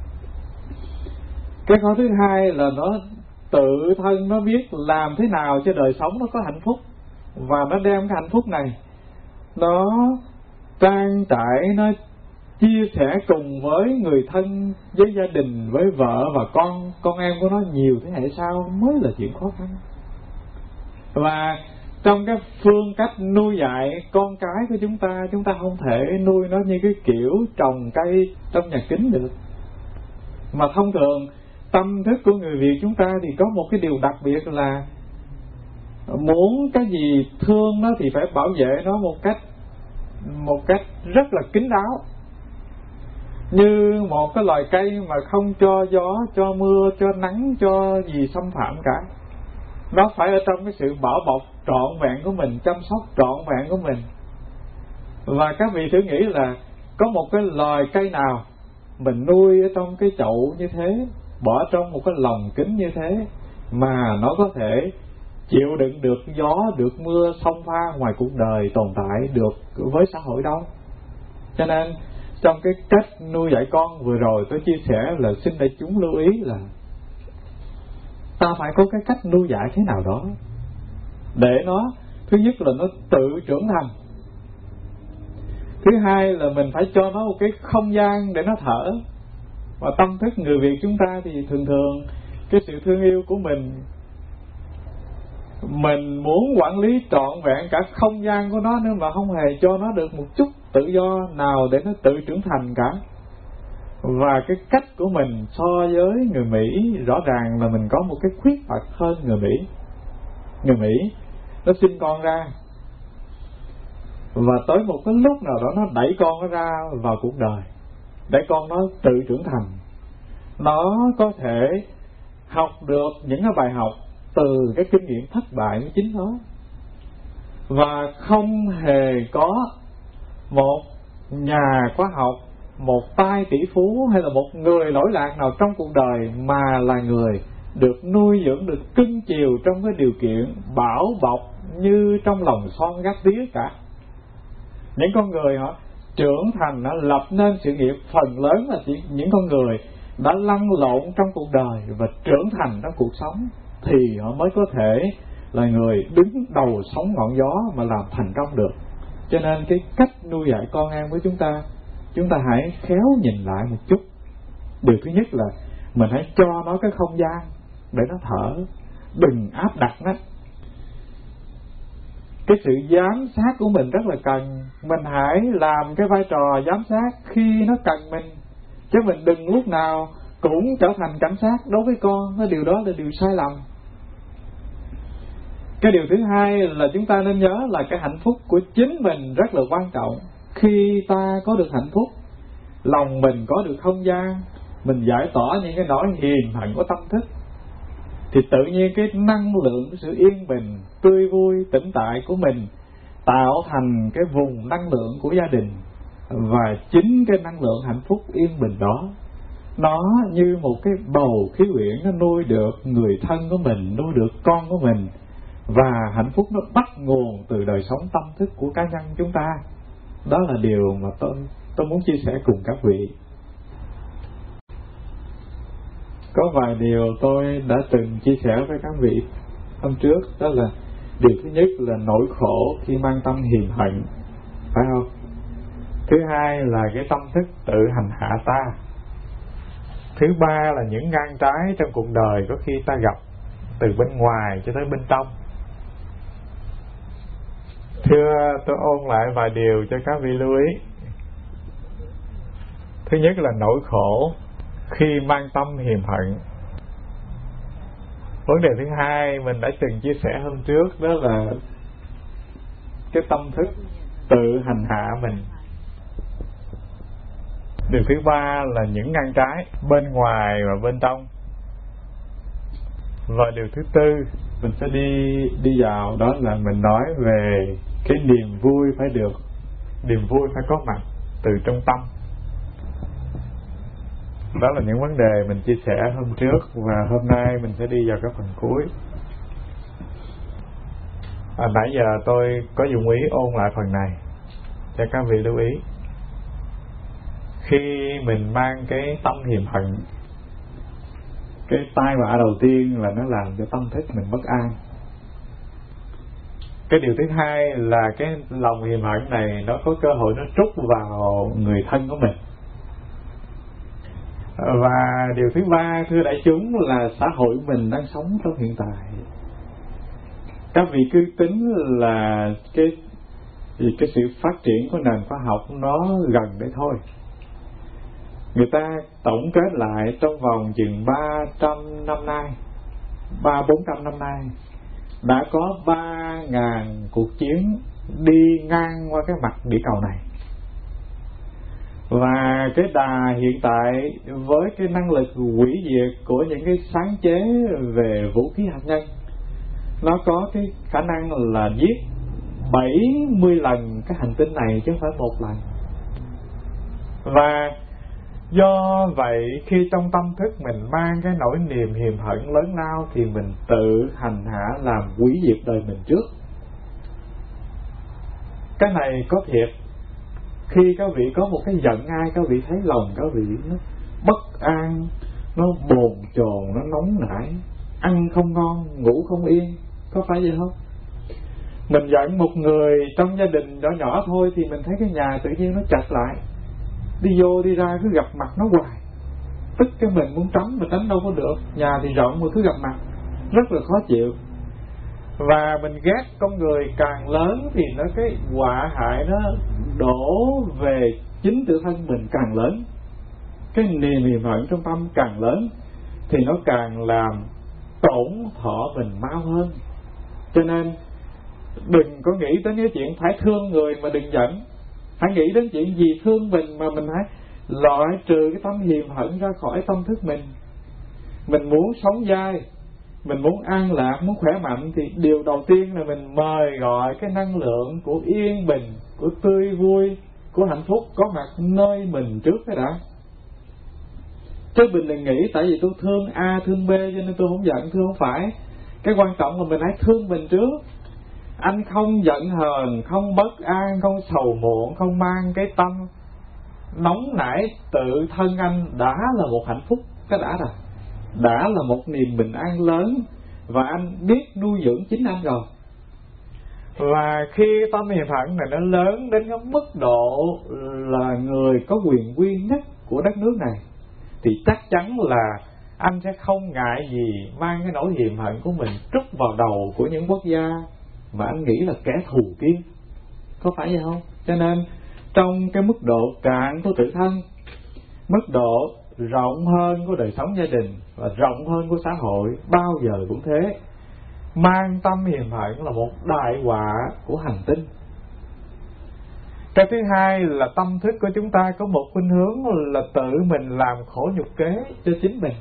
Cái khó thứ hai là nó tự thân nó biết làm thế nào cho đời sống nó có hạnh phúc, và nó đem cái hạnh phúc này nó trang trải, nó chia sẻ cùng với người thân, với gia đình, với vợ và con con em của nó nhiều thế hệ sau mới là chuyện khó khăn. Và trong cái phương cách nuôi dạy con cái của chúng ta, chúng ta không thể nuôi nó như cái kiểu trồng cây trong nhà kính được. Mà thông thường tâm thức của người Việt chúng ta thì có một cái điều đặc biệt là muốn cái gì thương nó thì phải bảo vệ nó một cách một cách rất là kín đáo, như một cái loài cây mà không cho gió, cho mưa, cho nắng, cho gì xâm phạm cả. Nó phải ở trong cái sự bảo bọc trọn vẹn của mình, chăm sóc trọn vẹn của mình. Và các vị thử nghĩ là có một cái loài cây nào mình nuôi ở trong cái chậu như thế, bỏ trong một cái lồng kính như thế, mà nó có thể chịu đựng được gió, được mưa, sông pha ngoài cuộc đời tồn tại được với xã hội đâu. Cho nên trong cái cách nuôi dạy con vừa rồi tôi chia sẻ là xin đại chúng lưu ý là ta phải có cái cách nuôi dạy thế nào đó để nó, thứ nhất là nó tự trưởng thành, thứ hai là mình phải cho nó một cái không gian để nó thở. Và tâm thức người Việt chúng ta thì thường thường cái sự thương yêu của mình, mình muốn quản lý trọn vẹn cả không gian của nó nữa, mà không hề cho nó được một chút tự do nào để nó tự trưởng thành cả. Và cái cách của mình so với người Mỹ rõ ràng là mình có một cái khuyết tật hơn người Mỹ. Người Mỹ nó sinh con ra và tới một cái lúc nào đó nó đẩy con nó ra vào cuộc đời để con nó tự trưởng thành. Nó có thể học được những cái bài học từ cái kinh nghiệm thất bại của chính nó, và không hề có một nhà khoa học, một tay tỷ phú hay là một người lỗi lạc nào trong cuộc đời mà là người được nuôi dưỡng, được cưng chiều trong cái điều kiện bảo bọc như trong lòng son gác tía cả. Những con người họ trưởng thành, họ lập nên sự nghiệp, phần lớn là chỉ những con người đã lăn lộn trong cuộc đời và trưởng thành trong cuộc sống thì họ mới có thể là người đứng đầu sóng ngọn gió mà làm thành công được. Cho nên cái cách nuôi dạy con em của chúng ta, chúng ta hãy khéo nhìn lại một chút. Điều thứ nhất là mình hãy cho nó cái không gian để nó thở, đừng áp đặt nó. Cái sự giám sát của mình rất là cần, mình hãy làm cái vai trò giám sát khi nó cần mình, chứ mình đừng lúc nào cũng trở thành cảnh sát đối với con. Cái điều đó là điều sai lầm. Cái điều thứ hai là chúng ta nên nhớ là cái hạnh phúc của chính mình rất là quan trọng. Khi ta có được hạnh phúc, lòng mình có được không gian, mình giải tỏa những cái nỗi hiềm hận của tâm thức, thì tự nhiên cái năng lượng của sự yên bình, tươi vui, tĩnh tại của mình tạo thành cái vùng năng lượng của gia đình. Và chính cái năng lượng hạnh phúc yên bình đó, nó như một cái bầu khí quyển, nó nuôi được người thân của mình, nuôi được con của mình. Và hạnh phúc nó bắt nguồn từ đời sống tâm thức của cá nhân chúng ta. Đó là điều mà tôi, tôi muốn chia sẻ cùng các vị. Có vài điều tôi đã từng chia sẻ với các vị hôm trước. Đó là điều thứ nhất là nỗi khổ khi mang tâm hiềm hận, phải không? Thứ hai là cái tâm thức tự hành hạ ta. Thứ ba là những ngang trái trong cuộc đời có khi ta gặp từ bên ngoài cho tới bên trong. Thưa, tôi ôn lại vài điều cho các vị lưu ý. Thứ nhất là nỗi khổ khi mang tâm hiềm hận. Vấn đề thứ hai mình đã từng chia sẻ hôm trước, đó là cái tâm thức tự hành hạ mình. Điều thứ ba là những ngăn trái bên ngoài và bên trong. Và điều thứ tư mình sẽ đi đi vào, đó là mình nói về cái niềm vui phải được, niềm vui phải có mặt từ trong tâm. Đó là những vấn đề mình chia sẻ hôm trước, và hôm nay mình sẽ đi vào các phần cuối. À, nãy giờ tôi có dụng ý ôn lại phần này cho các vị lưu ý. Khi mình mang cái tâm hiềm hận, cái tai họa đầu tiên là nó làm cho tâm thức mình bất an. Cái điều thứ hai là cái lòng hiềm hận này nó có cơ hội nó trút vào người thân của mình. Và điều thứ ba, thưa đại chúng, là xã hội mình đang sống trong hiện tại. Các vị cứ tính là cái vì cái sự phát triển của nền khoa học nó gần đấy thôi. Người ta tổng kết lại trong vòng chừng ba trăm năm nay, ba bốn trăm năm nay, đã có ba ngàn cuộc chiến đi ngang qua cái mặt địa cầu này. Và cái đà hiện tại với cái năng lực hủy diệt của những cái sáng chế về vũ khí hạt nhân, nó có cái khả năng là giết bảy mươi lần cái hành tinh này chứ không phải một lần. Và Do vậy khi trong tâm thức mình mang cái nỗi niềm hiềm hận lớn lao thì mình tự hành hạ làm hủy diệt đời mình trước. Cái này có thiệt. Khi các vị có một cái giận ai, các vị thấy lòng các vị nó bất an, nó bồn chồn, nó nóng nảy, ăn không ngon, ngủ không yên. Có phải vậy không? Mình giận một người trong gia đình nhỏ nhỏ thôi thì mình thấy cái nhà tự nhiên nó chặt lại, đi vô đi ra cứ gặp mặt nó hoài, tức cái mình muốn tránh mà tránh đâu có được. Nhà thì rộng mà cứ gặp mặt rất là khó chịu. Và mình ghét con người càng lớn thì nó cái họa hại nó đổ về chính tự thân mình càng lớn. Cái niềm hiềm hận trong tâm càng lớn thì nó càng làm tổn thọ mình mau hơn. Cho nên đừng có nghĩ đến cái chuyện phải thương người mà đừng giận. Hãy nghĩ đến chuyện gì thương mình mà mình hãy loại trừ cái tâm hiềm hận ra khỏi tâm thức mình. Mình muốn sống dai, mình muốn an lạc, muốn khỏe mạnh thì điều đầu tiên là mình mời gọi cái năng lượng của yên bình, của tươi vui, của hạnh phúc có mặt nơi mình trước cái đã. Chứ mình đừng nghĩ tại vì tôi thương A, thương B cho nên tôi không giận. Thưa không phải. Cái quan trọng là mình hãy thương mình trước. Anh không giận hờn, không bất an, không sầu muộn, không mang cái tâm nóng nảy tự thân anh đã là một hạnh phúc cái đã rồi. Đã là một niềm bình an lớn. Và anh biết nuôi dưỡng chính anh rồi. Và khi tâm hiềm hận này nó lớn đến cái mức độ là người có quyền quy nhất của đất nước này thì chắc chắn là anh sẽ không ngại gì mang cái nỗi hiềm hận của mình trút vào đầu của những quốc gia mà anh nghĩ là kẻ thù kia. Có phải vậy không? Cho nên trong cái mức độ cạn của tự thân, mức độ rộng hơn của đời sống gia đình và rộng hơn của xã hội, bao giờ cũng thế. Mang tâm hiềm hận là một đại họa của hành tinh. Cái thứ hai là tâm thức của chúng ta có một khuynh hướng là tự mình làm khổ nhục kế cho chính mình.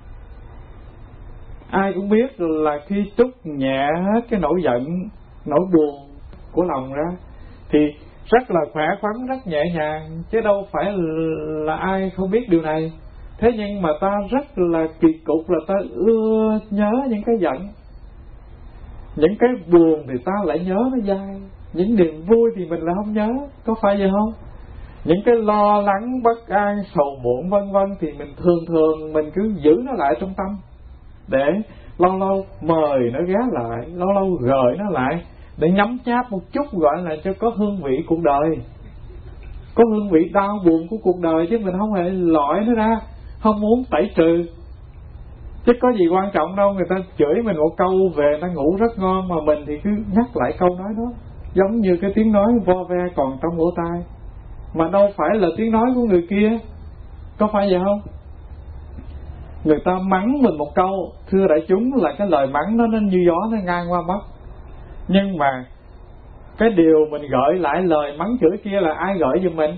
Ai cũng biết là khi trút nhẹ hết cái nỗi giận, nỗi buồn của lòng ra thì rất là khỏe khoắn, rất nhẹ nhàng, chứ đâu phải là ai không biết điều này. Thế nhưng mà ta rất là kỳ cục là ta ưa nhớ những cái giận. Những cái buồn thì ta lại nhớ nó dai, những niềm vui thì mình lại không nhớ. Có phải vậy không? Những cái lo lắng, bất an, sầu muộn vân vân thì mình thường thường mình cứ giữ nó lại trong tâm, để lâu lâu mời nó ghé lại, lâu lâu gợi nó lại, để nhấm nháp một chút, gọi là cho có hương vị cuộc đời, có hương vị đau buồn của cuộc đời. Chứ mình không hề loại nó ra, không muốn tẩy trừ. Chứ có gì quan trọng đâu, người ta chửi mình một câu về ta ngủ rất ngon, mà mình thì cứ nhắc lại câu nói đó, giống như cái tiếng nói vo ve còn trong lỗ tai, mà đâu phải là tiếng nói của người kia. Có phải vậy không? Người ta mắng mình một câu, thưa đại chúng, là cái lời mắng nó nên như gió, nó ngang qua mắt. Nhưng mà cái điều mình gợi lại lời mắng chửi kia là ai gợi giùm mình?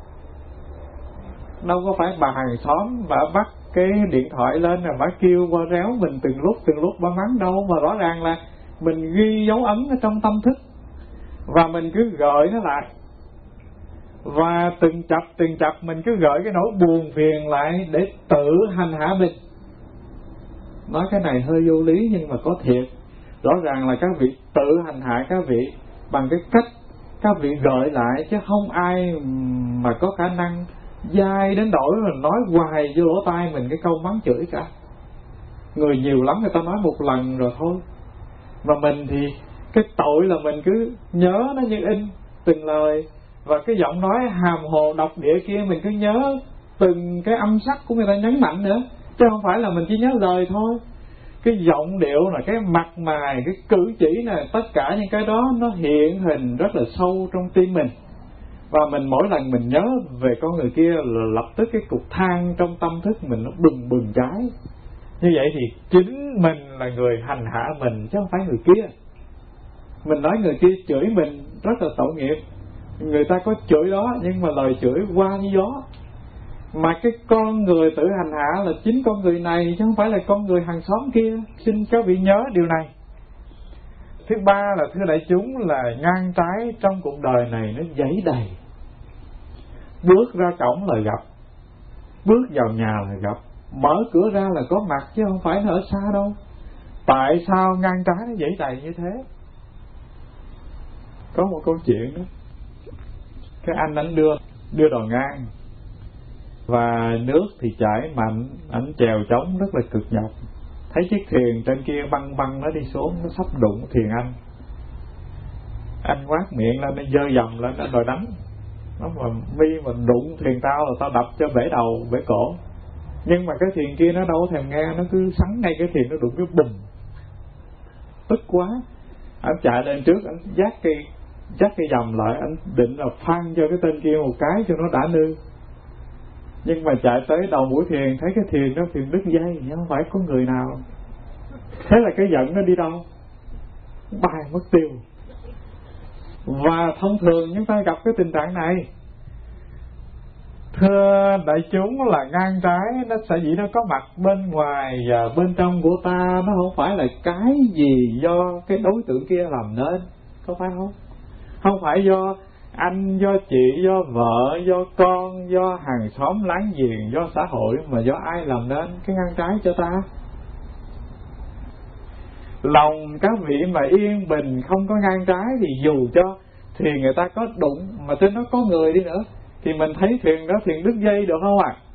Đâu có phải bà hàng xóm bà bắt cái điện thoại lên rồi bà kêu qua réo mình từng lúc từng lúc bà mắng đâu. Mà rõ ràng là mình ghi dấu ấn ở trong tâm thức và mình cứ gợi nó lại, và từng chập từng chập mình cứ gợi cái nỗi buồn phiền lại để tự hành hạ mình. Nói cái này hơi vô lý nhưng mà có thiệt. Rõ ràng là các vị tự hành hạ các vị bằng cái cách các vị gợi lại, chứ không ai mà có khả năng dai đến đổi là nói hoài vô lỗ tai mình cái câu mắng chửi cả. Người nhiều lắm người ta nói một lần rồi thôi, mà mình thì cái tội là mình cứ nhớ nó như in từng lời, và cái giọng nói hàm hồ độc địa kia mình cứ nhớ từng cái âm sắc của người ta nhấn mạnh nữa, chứ không phải là mình chỉ nhớ lời thôi. Cái giọng điệu là cái mặt mày, cái cử chỉ này, tất cả những cái đó nó hiện hình rất là sâu trong tim mình. Và mình mỗi lần mình nhớ về con người kia là lập tức cái cục than trong tâm thức mình nó bừng bừng cháy. Như vậy thì chính mình là người hành hạ mình chứ không phải người kia. Mình nói người kia chửi mình rất là tội nghiệp, người ta có chửi đó nhưng mà lời chửi qua như gió. Mà cái con người tự hành hạ là chính con người này chứ không phải là con người hàng xóm kia. Xin các vị nhớ điều này. Thứ ba là thưa đại chúng là ngang trái trong cuộc đời này nó dẫy đầy. Bước ra cổng là gặp, bước vào nhà là gặp, mở cửa ra là có mặt chứ không phải nó ở xa đâu. Tại sao ngang trái nó dễ đầy như thế? Có một câu chuyện đó, cái anh ảnh đưa đưa đò ngang và nước thì chảy mạnh, ảnh chèo chống rất là cực nhọc. Thấy chiếc thuyền trên kia băng băng nó đi xuống, nó sắp đụng thuyền anh. Anh quát miệng lên, nó giơ dầm lên, nó đòi đánh. Nó mà mi mà đụng thuyền tao là tao đập cho bể đầu bể cổ. Nhưng mà cái thuyền kia nó đâu có thèm nghe, nó cứ sắn ngay cái thuyền, nó đụng cái bùm. Tức quá, anh chạy lên trước, anh dắt cây dắt cây dầm lại, anh định là phang cho cái tên kia một cái cho nó đã nư. Nhưng mà chạy tới đầu mũi thuyền, thấy cái thuyền đó thuyền đứt dây, không phải có người nào. Thế là cái giận nó đi đâu? Bay mất tiêu. Và thông thường chúng ta gặp cái tình trạng này, thưa đại chúng, là ngang trái nó sẽ dĩ nó có mặt bên ngoài và bên trong của ta, nó không phải là cái gì do cái đối tượng kia làm nên, có phải không? Không phải do anh, do chị, do vợ, do con, do hàng xóm láng giềng, do xã hội, mà do ai làm nên cái ngang trái cho ta? Lòng các vị mà yên bình không có ngang trái thì dù cho thuyền người ta có đụng mà trên nó có người đi nữa thì mình thấy thuyền đó thuyền đứt dây được không ạ? À?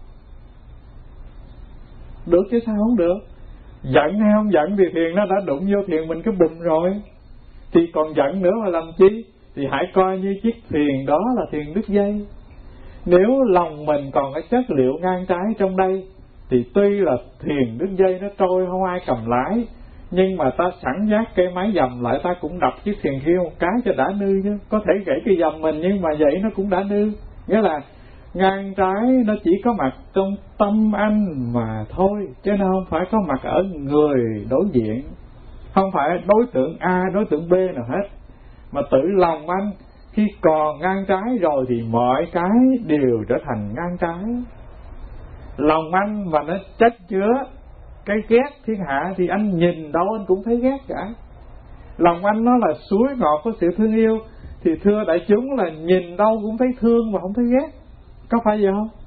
Được chứ sao không được? Giận hay không giận thì thuyền nó đã đụng vô thuyền mình cái bùm rồi, thì còn giận nữa mà làm chi? Thì hãy coi như chiếc thuyền đó là thuyền đứt dây. Nếu lòng mình còn cái chất liệu ngang trái trong đây thì tuy là thuyền đứt dây nó trôi không ai cầm lái, nhưng mà ta sẵn dắt cây máy dầm lại, ta cũng đập chiếc thuyền kia một cái cho đã nư chứ. Có thể gãy cây dầm mình nhưng mà vậy nó cũng đã nư. Nghĩa là ngang trái nó chỉ có mặt trong tâm anh mà thôi, chứ nó không phải có mặt ở người đối diện, không phải đối tượng A, đối tượng B nào hết. Mà tự lòng anh khi còn ngang trái rồi thì mọi cái đều trở thành ngang trái. Lòng anh mà nó chất chứa cái ghét thiên hạ thì anh nhìn đâu anh cũng thấy ghét cả. Lòng anh nó là suối ngọt của sự thương yêu thì thưa đại chúng là nhìn đâu cũng thấy thương mà không thấy ghét, có phải vậy không?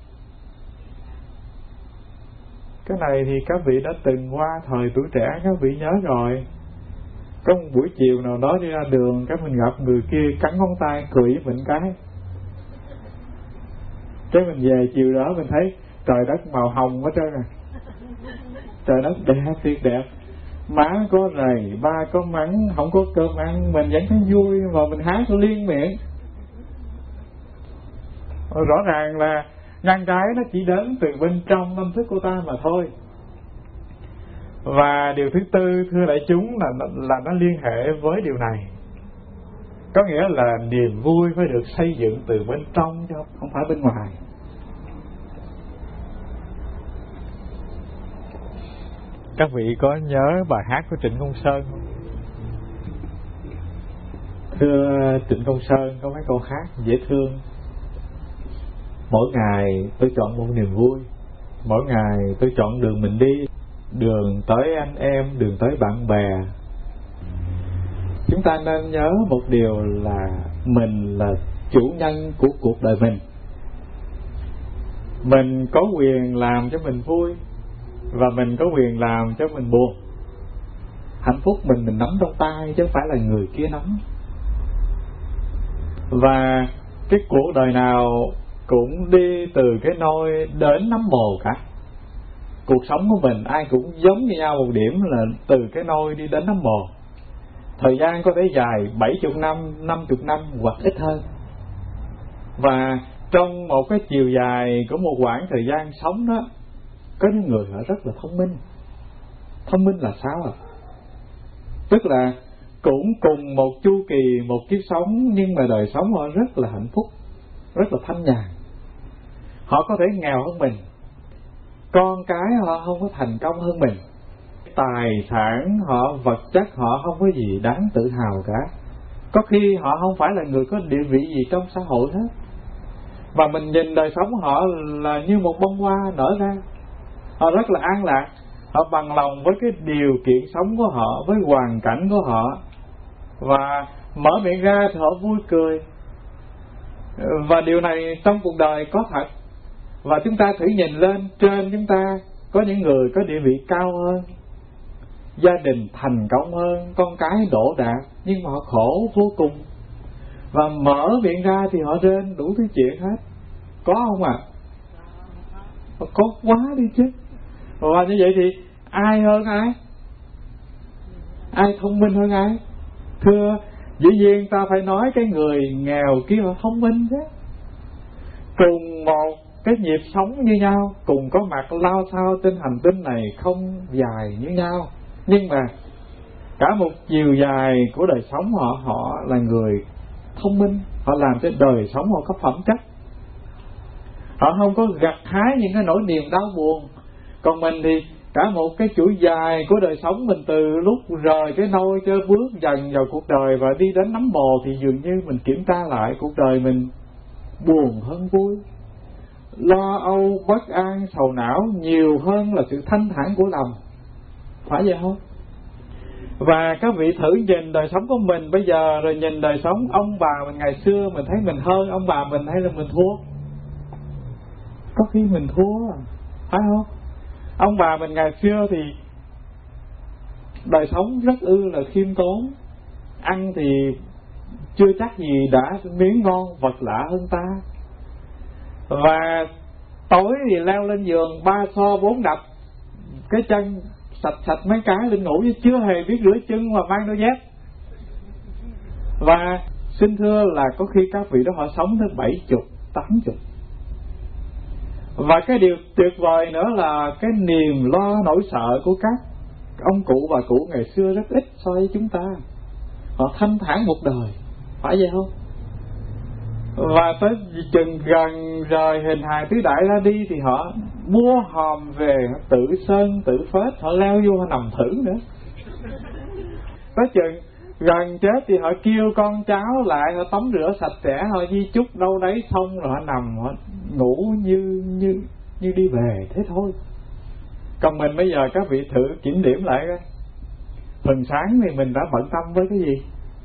Cái này thì các vị đã từng qua thời tuổi trẻ, các vị nhớ rồi. Có một buổi chiều nào đó đi ra đường, cái mình gặp người kia cắn ngón tay cười với mình cái. Cái mình về chiều đó mình thấy trời đất màu hồng hết trơn à. Trời đất đẹp, tuyệt đẹp. Má có rầy, ba có mắng, không có cơm ăn, mình vẫn thấy vui mà mình hát liên miệng. Rõ ràng là ngang trái nó chỉ đến từ bên trong tâm thức của ta mà thôi. Và điều thứ tư, thưa đại chúng, là, là nó liên hệ với điều này. Có nghĩa là niềm vui phải được xây dựng từ bên trong chứ không phải bên ngoài. Các vị có nhớ bài hát của Trịnh Công Sơn không? Thưa Trịnh Công Sơn có mấy câu hát dễ thương. Mỗi ngày tôi chọn một niềm vui, mỗi ngày tôi chọn đường mình đi, đường tới anh em, đường tới bạn bè. Chúng ta nên nhớ một điều là mình là chủ nhân của cuộc đời mình. Mình có quyền làm cho mình vui và mình có quyền làm cho mình buồn. Hạnh phúc mình mình nắm trong tay chứ không phải là người kia nắm. Và cái cuộc đời nào cũng đi từ cái nôi đến nấm mồ cả. Cuộc sống của mình ai cũng giống như nhau một điểm là từ cái nôi đi đến nấm mồ. Thời gian có thể dài bảy mươi năm, năm mươi năm hoặc ít hơn. Và trong một cái chiều dài của một quãng thời gian sống đó, có những người họ rất là thông minh. Thông minh là sao à? Tức là cũng cùng một chu kỳ, một kiếp sống, nhưng mà đời sống họ rất là hạnh phúc, rất là thanh nhàn. Họ có thể nghèo hơn mình, con cái họ không có thành công hơn mình, tài sản họ, vật chất họ không có gì đáng tự hào cả. Có khi họ không phải là người có địa vị gì trong xã hội hết. Và mình nhìn đời sống họ là như một bông hoa nở ra. Họ rất là an lạc, họ bằng lòng với cái điều kiện sống của họ, với hoàn cảnh của họ, và mở miệng ra thì họ vui cười. Và điều này trong cuộc đời có thật. Và chúng ta thử nhìn lên trên chúng ta có những người có địa vị cao hơn, gia đình thành công hơn, con cái đỗ đạt, nhưng mà họ khổ vô cùng. Và mở miệng ra thì họ rên đủ thứ chuyện hết. Có không ạ? À? Có quá đi chứ. Và như vậy thì ai hơn ai? Ai thông minh hơn ai? Thưa, dĩ nhiên ta phải nói cái người nghèo kia là thông minh chứ. Cùng một cái nhịp sống như nhau, cùng có mặt lao sao trên hành tinh này không dài như nhau, nhưng mà cả một chiều dài của đời sống họ, họ là người thông minh, họ làm cho đời sống họ có phẩm chất, họ không có gặt hái những cái nỗi niềm đau buồn. Còn mình thì cả một cái chuỗi dài của đời sống mình, từ lúc rời cái nôi cho bước dần vào cuộc đời và đi đến nắm bồ, thì dường như mình kiểm tra lại cuộc đời mình buồn hơn vui, lo âu bất an sầu não nhiều hơn là sự thanh thản của lòng, phải vậy không? Và các vị thử nhìn đời sống của mình bây giờ, rồi nhìn đời sống ông bà mình ngày xưa, mình thấy mình hơn ông bà mình hay là mình thua? Có khi mình thua, phải không? Ông bà mình ngày xưa thì đời sống rất ư là khiêm tốn, ăn thì chưa chắc gì đã miếng ngon vật lạ hơn ta, và tối thì leo lên giường ba so bốn đập, cái chân sạch sạch mấy cái lên ngủ, chứ chưa hề biết rửa chân mà mang đôi dép. Và xin thưa là có khi các vị đó họ sống tới bảy chục, tám chục. Và cái điều tuyệt vời nữa là cái niềm lo nỗi sợ của các ông cụ bà cụ ngày xưa rất ít so với chúng ta. Họ thanh thản một đời, phải vậy không? Và tới chừng gần rời hình hài tứ đại ra đi thì họ mua hòm về, họ tự sơn tự phết, họ leo vô họ nằm thử nữa. Tới chừng gần chết thì họ kêu con cháu lại, họ tắm rửa sạch sẽ, họ di chúc đâu đấy xong rồi họ nằm, họ ngủ như như như đi về thế thôi. Còn mình bây giờ các vị thử kiểm điểm lại coi, phần sáng thì mình đã bận tâm với cái gì?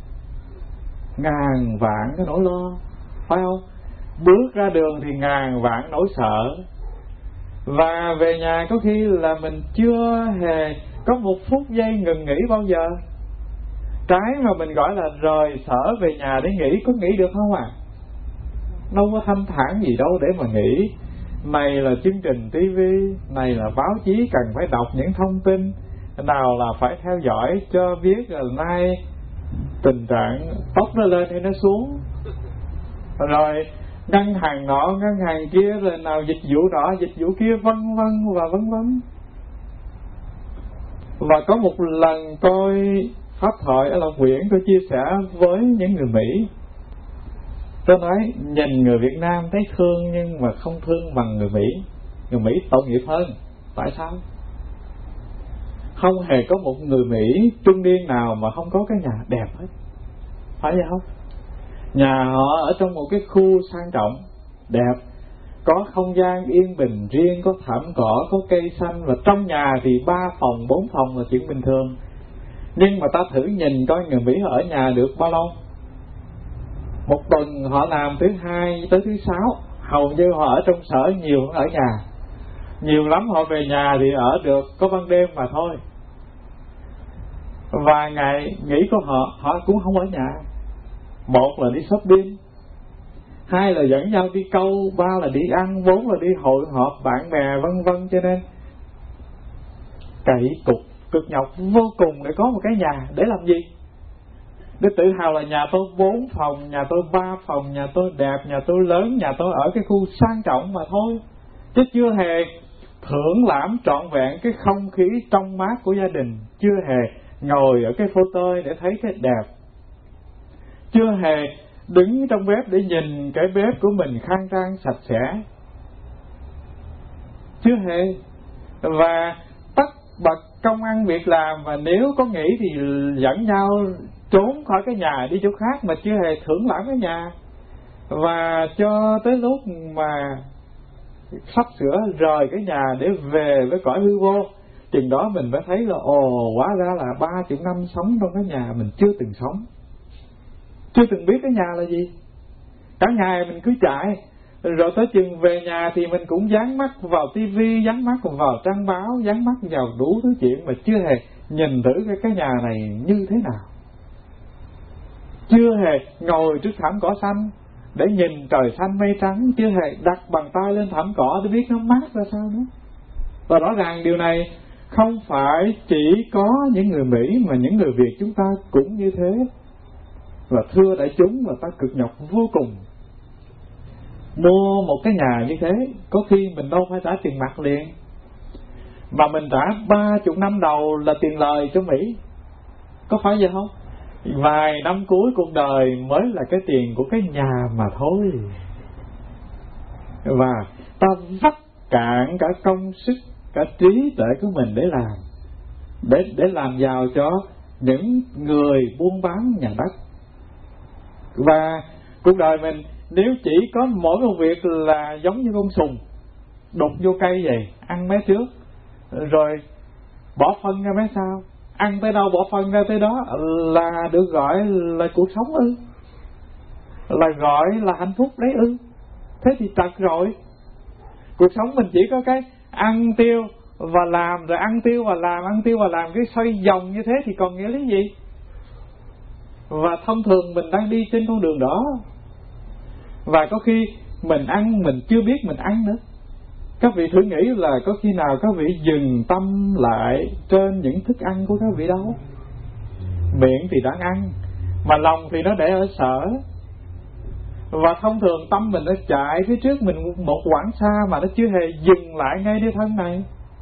Ngàn vạn cái nỗi lo, phải không? Bước ra đường thì ngàn vạn nỗi sợ, và về nhà có khi là mình chưa hề có một phút giây ngừng nghỉ bao giờ. Cái mà mình gọi là rời sở về nhà để nghỉ, có nghỉ được không à? Đâu có thanh thản gì đâu để mà nghỉ. Này là chương trình tivi, này là báo chí, cần phải đọc những thông tin, nào là phải theo dõi cho biết là nay tình trạng tóc nó lên hay nó xuống, rồi ngân hàng nọ ngân hàng kia, rồi nào dịch vụ nọ dịch vụ kia, vân vân và vân vân. Và có một lần tôi pháp thoại ở Long Quyển, tôi chia sẻ với những người Mỹ, tôi nói nhìn người Việt Nam thấy thương nhưng mà không thương bằng người Mỹ. Người Mỹ tội nghiệp hơn. Tại sao? Không hề có một người Mỹ trung niên nào mà không có cái nhà đẹp hết, phải vậy không? Nhà họ ở trong một cái khu sang trọng đẹp, có không gian yên bình riêng, có thảm cỏ, có cây xanh, và trong nhà thì ba phòng bốn phòng là chuyện bình thường. Nhưng mà ta thử nhìn coi người Mỹ họ ở nhà được bao lâu? Một tuần họ làm thứ hai tới thứ sáu, hầu như họ ở trong sở nhiều hơn ở nhà. Nhiều lắm họ về nhà thì ở được có ban đêm mà thôi. Và ngày nghỉ của họ, họ cũng không ở nhà. Một là đi shopping, hai là dẫn nhau đi câu, ba là đi ăn, bốn là đi hội họp bạn bè vân vân. Cho nên cậy cục cực nhọc vô cùng để có một cái nhà. Để làm gì? Để tự hào là nhà tôi bốn phòng, nhà tôi ba phòng, nhà tôi đẹp, nhà tôi lớn, nhà tôi ở cái khu sang trọng mà thôi. Chứ chưa hề thưởng lãm trọn vẹn cái không khí trong mát của gia đình, chưa hề ngồi ở cái phô tơi để thấy cái đẹp, chưa hề đứng trong bếp để nhìn cái bếp của mình khang trang sạch sẽ, chưa hề. Và tất bật công ăn việc làm, và nếu có nghỉ thì dẫn nhau trốn khỏi cái nhà đi chỗ khác, mà chưa hề thưởng lãm cái nhà. Và cho tới lúc mà sắp sửa rời cái nhà để về với cõi hư vô, chừng đó mình mới thấy là ồ, hóa ra là ba chục năm sống trong cái nhà mình chưa từng sống, chưa từng biết cái nhà là gì. Cả ngày mình cứ chạy, Rồi tới chừng về nhà thì mình cũng dán mắt vào tivi, dán mắt vào trang báo, dán mắt vào đủ thứ chuyện mà chưa hề nhìn thử cái, cái nhà này như thế nào. Chưa hề ngồi trước thảm cỏ xanh để nhìn trời xanh mây trắng, chưa hề đặt bàn tay lên thảm cỏ để biết nó mát ra sao nữa. Và rõ ràng điều này không phải chỉ có những người Mỹ mà những người Việt chúng ta cũng như thế. Và thưa đại chúng, mà ta cực nhọc vô cùng. Mua một cái nhà như thế, có khi mình đâu phải trả tiền mặt liền, mà mình trả ba chục năm đầu là tiền lời cho Mỹ. Có phải vậy không? Vài năm cuối cuộc đời mới là cái tiền của cái nhà mà thôi. Và ta vắt cạn cả công sức, cả trí tuệ của mình để làm Để, để làm giàu cho những người buôn bán nhà đất. Và cuộc đời mình nếu chỉ có mỗi một việc là giống như con sùng đục vô cây vậy, ăn mé trước rồi bỏ phân ra mé sau, ăn tới đâu bỏ phân ra tới đó, là được gọi là cuộc sống ư? Là gọi là hạnh phúc đấy ư? Thế thì tật rồi. Cuộc sống mình chỉ có cái ăn tiêu và làm, rồi ăn tiêu và làm, ăn tiêu và làm, cái xoay vòng như thế thì còn nghĩa lý gì? Và thông thường mình đang đi trên con đường đó, và có khi mình ăn mình chưa biết mình ăn nữa. Các vị thử nghĩ là có khi nào các vị dừng tâm lại trên những thức ăn của các vị đâu. Miệng thì đang ăn, mà lòng thì nó để ở sở. Và thông thường tâm mình nó chạy phía trước mình một quãng xa mà nó chưa hề dừng lại ngay nơi thân này.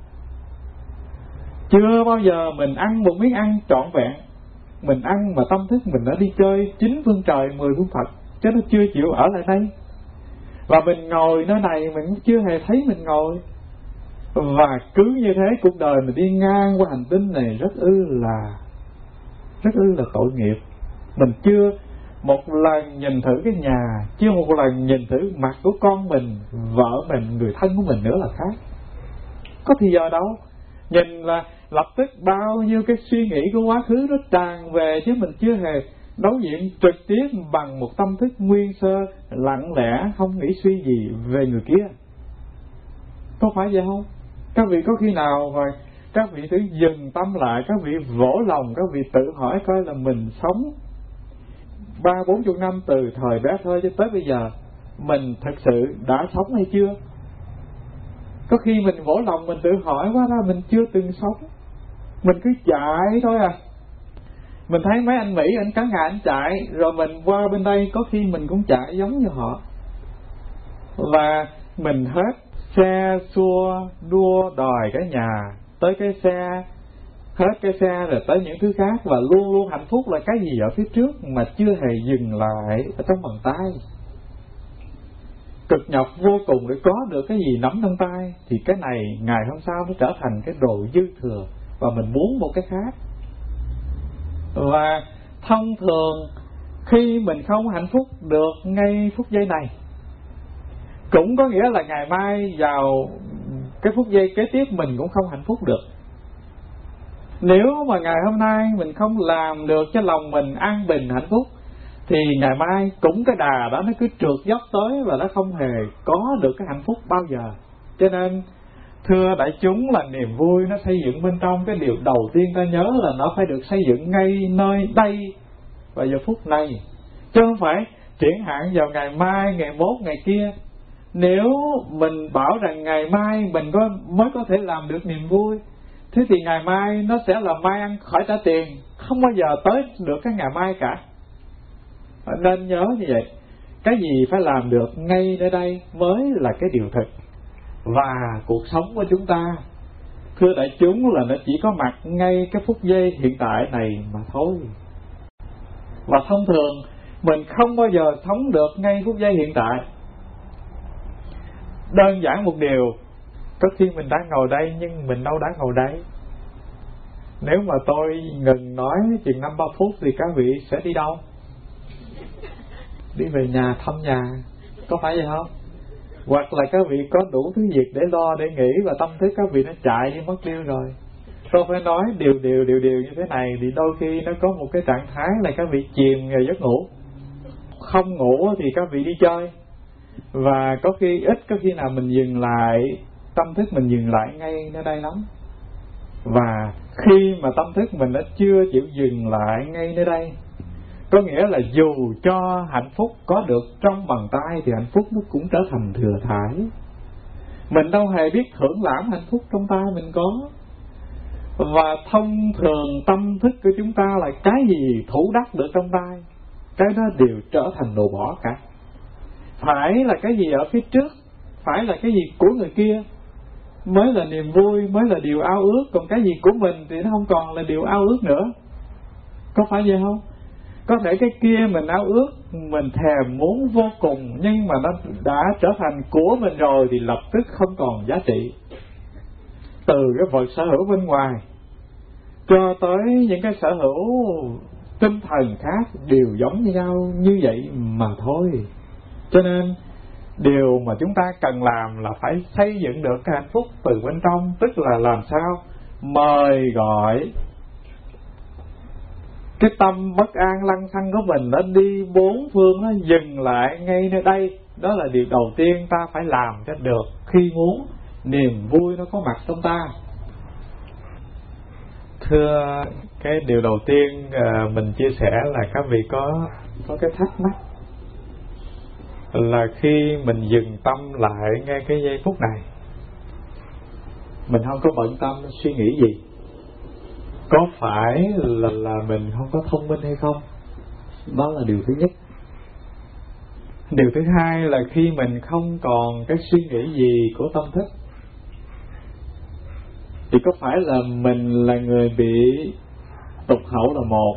Chưa bao giờ mình ăn một miếng ăn trọn vẹn. Mình ăn mà tâm thức mình đã đi chơi chín phương trời mười phương Phật, chứ nó chưa chịu ở lại đây. Và mình ngồi nơi này mình cũng chưa hề thấy mình ngồi. Và cứ như thế cuộc đời mình đi ngang qua hành tinh này rất ư là Rất ư là tội nghiệp. Mình chưa một lần nhìn thử cái nhà, chưa một lần nhìn thử mặt của con mình, vợ mình, người thân của mình nữa là khác. Có thì giờ đâu. Nhìn là lập tức bao nhiêu cái suy nghĩ của quá khứ nó tràn về, chứ mình chưa hề đối diện trực tiếp bằng một tâm thức nguyên sơ, lặng lẽ, không nghĩ suy gì về người kia. Có phải vậy không? Các vị có khi nào mà các vị thử dừng tâm lại, các vị vỗ lòng, các vị tự hỏi coi là mình sống ba bốn chục năm từ thời bé thơ cho tới bây giờ, mình thật sự đã sống hay chưa? Có khi mình vỗ lòng mình tự hỏi quá ra mình chưa từng sống, mình cứ chạy thôi à. Mình thấy mấy anh Mỹ, anh cả ngày anh chạy, rồi mình qua bên đây có khi mình cũng chạy giống như họ. Và mình hết xe xua đua đòi cái nhà, tới cái xe, hết cái xe rồi tới những thứ khác, và luôn luôn hạnh phúc là cái gì ở phía trước mà chưa hề dừng lại ở trong bàn tay. Cực nhọc vô cùng để có được cái gì nắm trong tay, thì cái này ngày hôm sau nó trở thành cái đồ dư thừa, và mình muốn một cái khác. Và thông thường khi mình không hạnh phúc được ngay phút giây này, cũng có nghĩa là ngày mai vào cái phút giây kế tiếp mình cũng không hạnh phúc được. Nếu mà ngày hôm nay mình không làm được cho lòng mình an bình hạnh phúc, thì ngày mai cũng cái đà đó nó cứ trượt dốc tới, và nó không hề có được cái hạnh phúc bao giờ. Cho nên thưa đại chúng, là niềm vui nó xây dựng bên trong, cái điều đầu tiên ta nhớ là nó phải được xây dựng ngay nơi đây và giờ phút này, chứ không phải triển hạn vào ngày mai, ngày mốt, ngày kia. Nếu mình bảo rằng ngày mai mình có mới có thể làm được niềm vui, thế thì ngày mai nó sẽ là mai ăn khỏi trả tiền, không bao giờ tới được cái ngày mai cả. Nên nhớ như vậy, cái gì phải làm được ngay nơi đây mới là cái điều thực. Và cuộc sống của chúng ta, thưa đại chúng, là nó chỉ có mặt ngay cái phút giây hiện tại này mà thôi. Và thông thường mình không bao giờ sống được ngay phút giây hiện tại. Đơn giản một điều, có khi mình đang ngồi đây nhưng mình đâu đã ngồi đây. Nếu mà tôi ngừng nói chừng năm ba phút thì các vị sẽ đi đâu? Đi về nhà thăm nhà, có phải vậy không? Hoặc là các vị có đủ thứ việc để lo, để nghĩ, và tâm thức các vị nó chạy đi mất tiêu rồi. Tôi phải nói điều điều điều điều như thế này, thì đôi khi nó có một cái trạng thái là các vị chìm vào giấc ngủ. Không ngủ thì các vị đi chơi, Và có khi ít có khi nào mình dừng lại, tâm thức mình dừng lại ngay nơi đây lắm. Và khi mà tâm thức mình đã chưa chịu dừng lại ngay nơi đây, có nghĩa là dù cho hạnh phúc có được trong bàn tay thì hạnh phúc nó cũng trở thành thừa thãi. Mình đâu hề biết hưởng lãm hạnh phúc trong tay mình có. Và thông thường tâm thức của chúng ta là cái gì thủ đắc được trong tay, cái đó đều trở thành đồ bỏ cả. Phải là cái gì ở phía trước, phải là cái gì của người kia mới là niềm vui, mới là điều ao ước. Còn cái gì của mình thì nó không còn là điều ao ước nữa. Có phải vậy không? Có thể cái kia mình ao ước, mình thèm muốn vô cùng, nhưng mà nó đã trở thành của mình rồi thì lập tức không còn giá trị. Từ cái vật sở hữu bên ngoài cho tới những cái sở hữu tinh thần khác đều giống như nhau như vậy mà thôi. Cho nên điều mà chúng ta cần làm là phải xây dựng được cái hạnh phúc từ bên trong. Tức là làm sao mời gọi cái tâm bất an lăng xăng của mình nó đi bốn phương, nó dừng lại ngay nơi đây. Đó là điều đầu tiên ta phải làm cho được khi muốn niềm vui nó có mặt trong ta. Thưa, cái điều đầu tiên mình chia sẻ là các vị có có cái thắc mắc là khi mình dừng tâm lại ngay cái giây phút này, mình không có bận tâm suy nghĩ gì, có phải là là mình không có thông minh hay không? Đó là điều thứ nhất. Điều thứ hai là khi mình không còn cái suy nghĩ gì của tâm thức thì có phải là mình là người bị tụt hậu là một,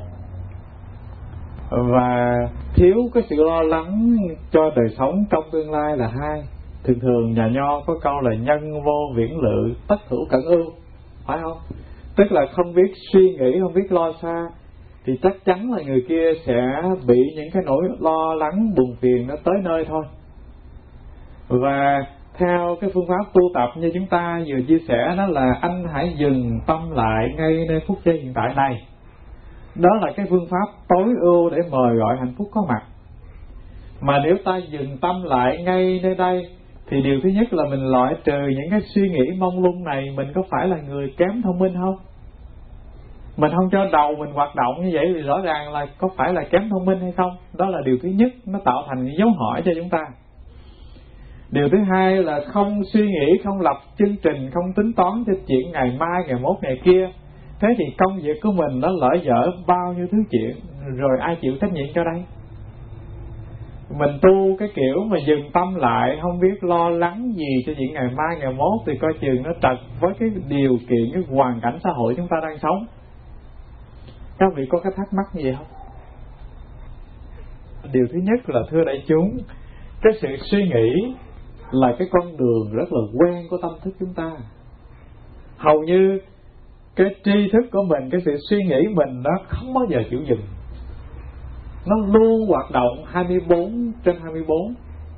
và thiếu cái sự lo lắng cho đời sống trong tương lai là hai. Thường thường nhà Nho có câu là nhân vô viễn lự, tất hữu cẩn ưu, phải không? Tức là không biết suy nghĩ, không biết lo xa thì chắc chắn là người kia sẽ bị những cái nỗi lo lắng buồn phiền nó tới nơi thôi. Và theo cái phương pháp tu tập như chúng ta vừa chia sẻ, đó là anh hãy dừng tâm lại ngay nơi phút giây hiện tại này. Đó là cái phương pháp tối ưu để mời gọi hạnh phúc có mặt. Mà nếu ta dừng tâm lại ngay nơi đây thì điều thứ nhất là mình loại trừ những cái suy nghĩ mông lung này. Mình có phải là người kém thông minh không? Mình không cho đầu mình hoạt động như vậy thì rõ ràng là có phải là kém thông minh hay không? Đó là điều thứ nhất, nó tạo thành những dấu hỏi cho chúng ta. Điều thứ hai là không suy nghĩ, không lập chương trình, không tính toán cho chuyện ngày mai, ngày mốt, ngày kia. Thế thì công việc của mình nó lỡ dở bao nhiêu thứ chuyện, rồi ai chịu trách nhiệm cho đây? Mình tu cái kiểu mà dừng tâm lại, không biết lo lắng gì cho chuyện ngày mai, ngày mốt thì coi chừng nó trật với cái điều kiện, cái hoàn cảnh xã hội chúng ta đang sống. Các vị có cái thắc mắc gì không? Điều thứ nhất là thưa đại chúng, cái sự suy nghĩ là cái con đường rất là quen của tâm thức chúng ta. Hầu như cái tri thức của mình, cái sự suy nghĩ mình nó không bao giờ chịu dừng. Nó luôn hoạt động hai mươi bốn trên hai mươi bốn.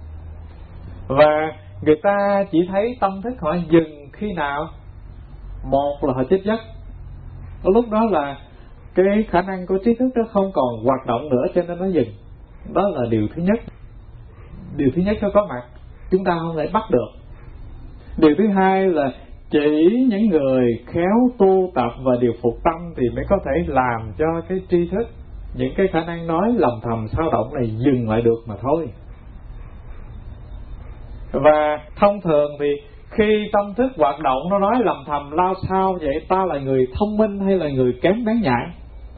Và người ta chỉ thấy tâm thức họ dừng khi nào? Một là họ chết giấc. Lúc đó là cái khả năng của trí thức nó không còn hoạt động nữa cho nên nó dừng. Đó là điều thứ nhất. Điều thứ nhất nó có mặt, chúng ta không thể bắt được. Điều thứ hai là chỉ những người khéo tu tập và điều phục tâm thì mới có thể làm cho cái tri thức, những cái khả năng nói lầm thầm sao động này dừng lại được mà thôi. Và thông thường thì khi tâm thức hoạt động nó nói lầm thầm lao sao vậy, ta là người thông minh hay là người kém bén nhạy?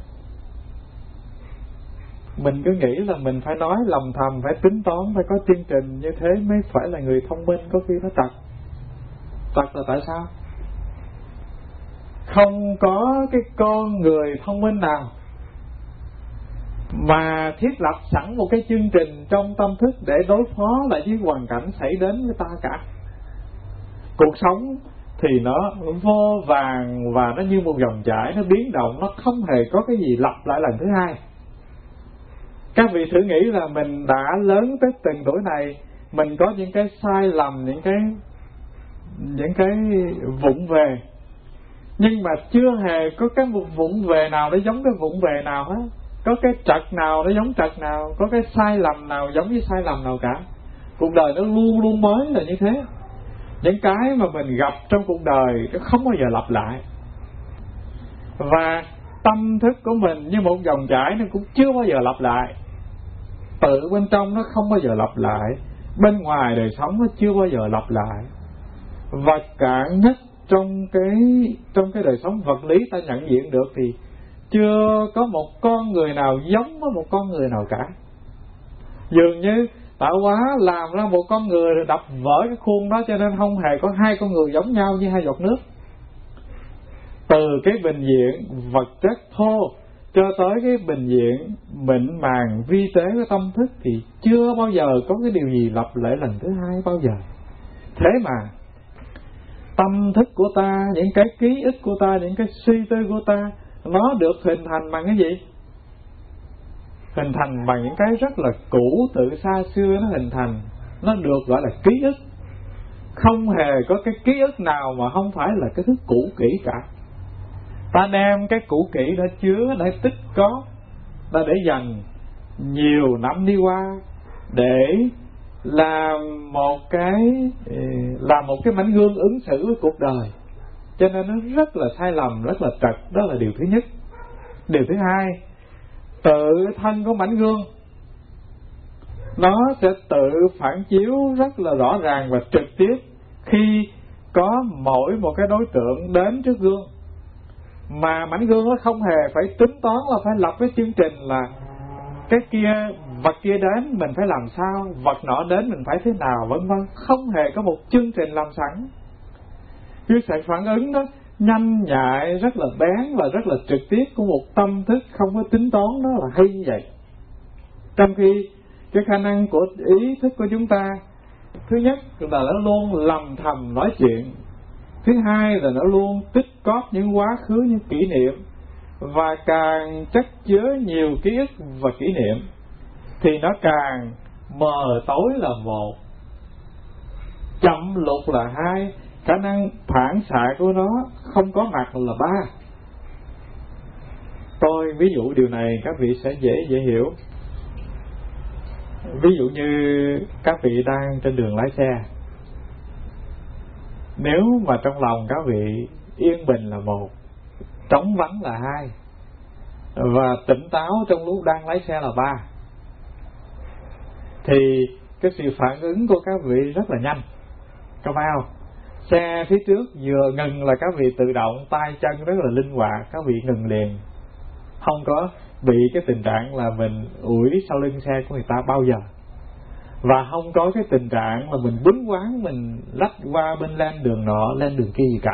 Mình cứ nghĩ là mình phải nói lầm thầm, phải tính toán, phải có chương trình, như thế mới phải là người thông minh. Có khi nó trật. Trật là tại sao? Không có cái con người thông minh nào mà thiết lập sẵn một cái chương trình trong tâm thức để đối phó lại với hoàn cảnh xảy đến với ta cả. Cuộc sống thì nó vô vàng và nó như một dòng chảy, nó biến động, nó không hề có cái gì lặp lại lần thứ hai. Các vị thử nghĩ là mình đã lớn tới từng tuổi này, mình có những cái sai lầm, những cái những cái vụng về, nhưng mà chưa hề có cái vụng về nào nó giống cái vụng về nào hết. Có cái trật nào nó giống trật nào, có cái sai lầm nào giống với sai lầm nào cả. Cuộc đời nó luôn luôn mới là như thế. Những cái mà mình gặp trong cuộc đời nó không bao giờ lặp lại. Và tâm thức của mình như một dòng chảy, nó cũng chưa bao giờ lặp lại. Tự bên trong nó không bao giờ lặp lại, bên ngoài đời sống nó chưa bao giờ lặp lại. Và cạn nhất trong cái trong cái đời sống vật lý ta nhận diện được thì chưa có một con người nào giống với một con người nào cả. Dường như tạo hóa làm ra một con người rồi đập vỡ cái khuôn đó, cho nên không hề có hai con người giống nhau như hai giọt nước. Từ cái bình diện vật chất thô cho tới cái bình diện mịn màng vi tế của tâm thức thì chưa bao giờ có cái điều gì lặp lại lần thứ hai bao giờ. Thế mà tâm thức của ta, những cái ký ức của ta, những cái suy tư của ta, nó được hình thành bằng cái gì? Hình thành bằng những cái rất là cũ, từ xa xưa nó hình thành. Nó được gọi là ký ức. Không hề có cái ký ức nào mà không phải là cái thứ cũ kỹ cả. Ta đem cái cũ kỹ đã chứa, đã tích có, ta để dành nhiều năm đi qua để làm một cái làm một cái mảnh gương ứng xử với cuộc đời. Cho nên nó rất là sai lầm, rất là trật. Đó là điều thứ nhất. Điều thứ hai, tự thân của mảnh gương nó sẽ tự phản chiếu rất là rõ ràng và trực tiếp khi có mỗi một cái đối tượng đến trước gương. Mà mảnh gương nó không hề phải tính toán là phải lập cái chương trình là cái kia, vật kia đến mình phải làm sao, vật nọ đến mình phải thế nào, vân vân. Không hề có một chương trình làm sẵn. Cái sự phản ứng đó nhanh nhạy, rất là bén và rất là trực tiếp của một tâm thức không có tính toán, đó là hay như vậy. Trong khi cái khả năng của ý thức của chúng ta, thứ nhất là nó luôn lầm thầm nói chuyện, thứ hai là nó luôn tích cóp những quá khứ, những kỷ niệm, và càng chất chứa nhiều ký ức và kỷ niệm thì nó càng mờ tối là một, chậm lục là hai, khả năng phản xạ của nó không có mặt là ba. Tôi ví dụ điều này các vị sẽ dễ dễ hiểu. Ví dụ như các vị đang trên đường lái xe, nếu mà trong lòng các vị yên bình là một, trống vắng là hai, và tỉnh táo trong lúc đang lái xe là ba, thì cái sự phản ứng của các vị rất là nhanh, có phải không? Xe phía trước vừa ngừng là các vị tự động, tay chân rất là linh hoạt, các vị ngừng liền, không có bị cái tình trạng là mình ủi sau lưng xe của người ta bao giờ, và không có cái tình trạng là mình bính quáng, mình lách qua bên lên đường nọ lên đường kia gì cả.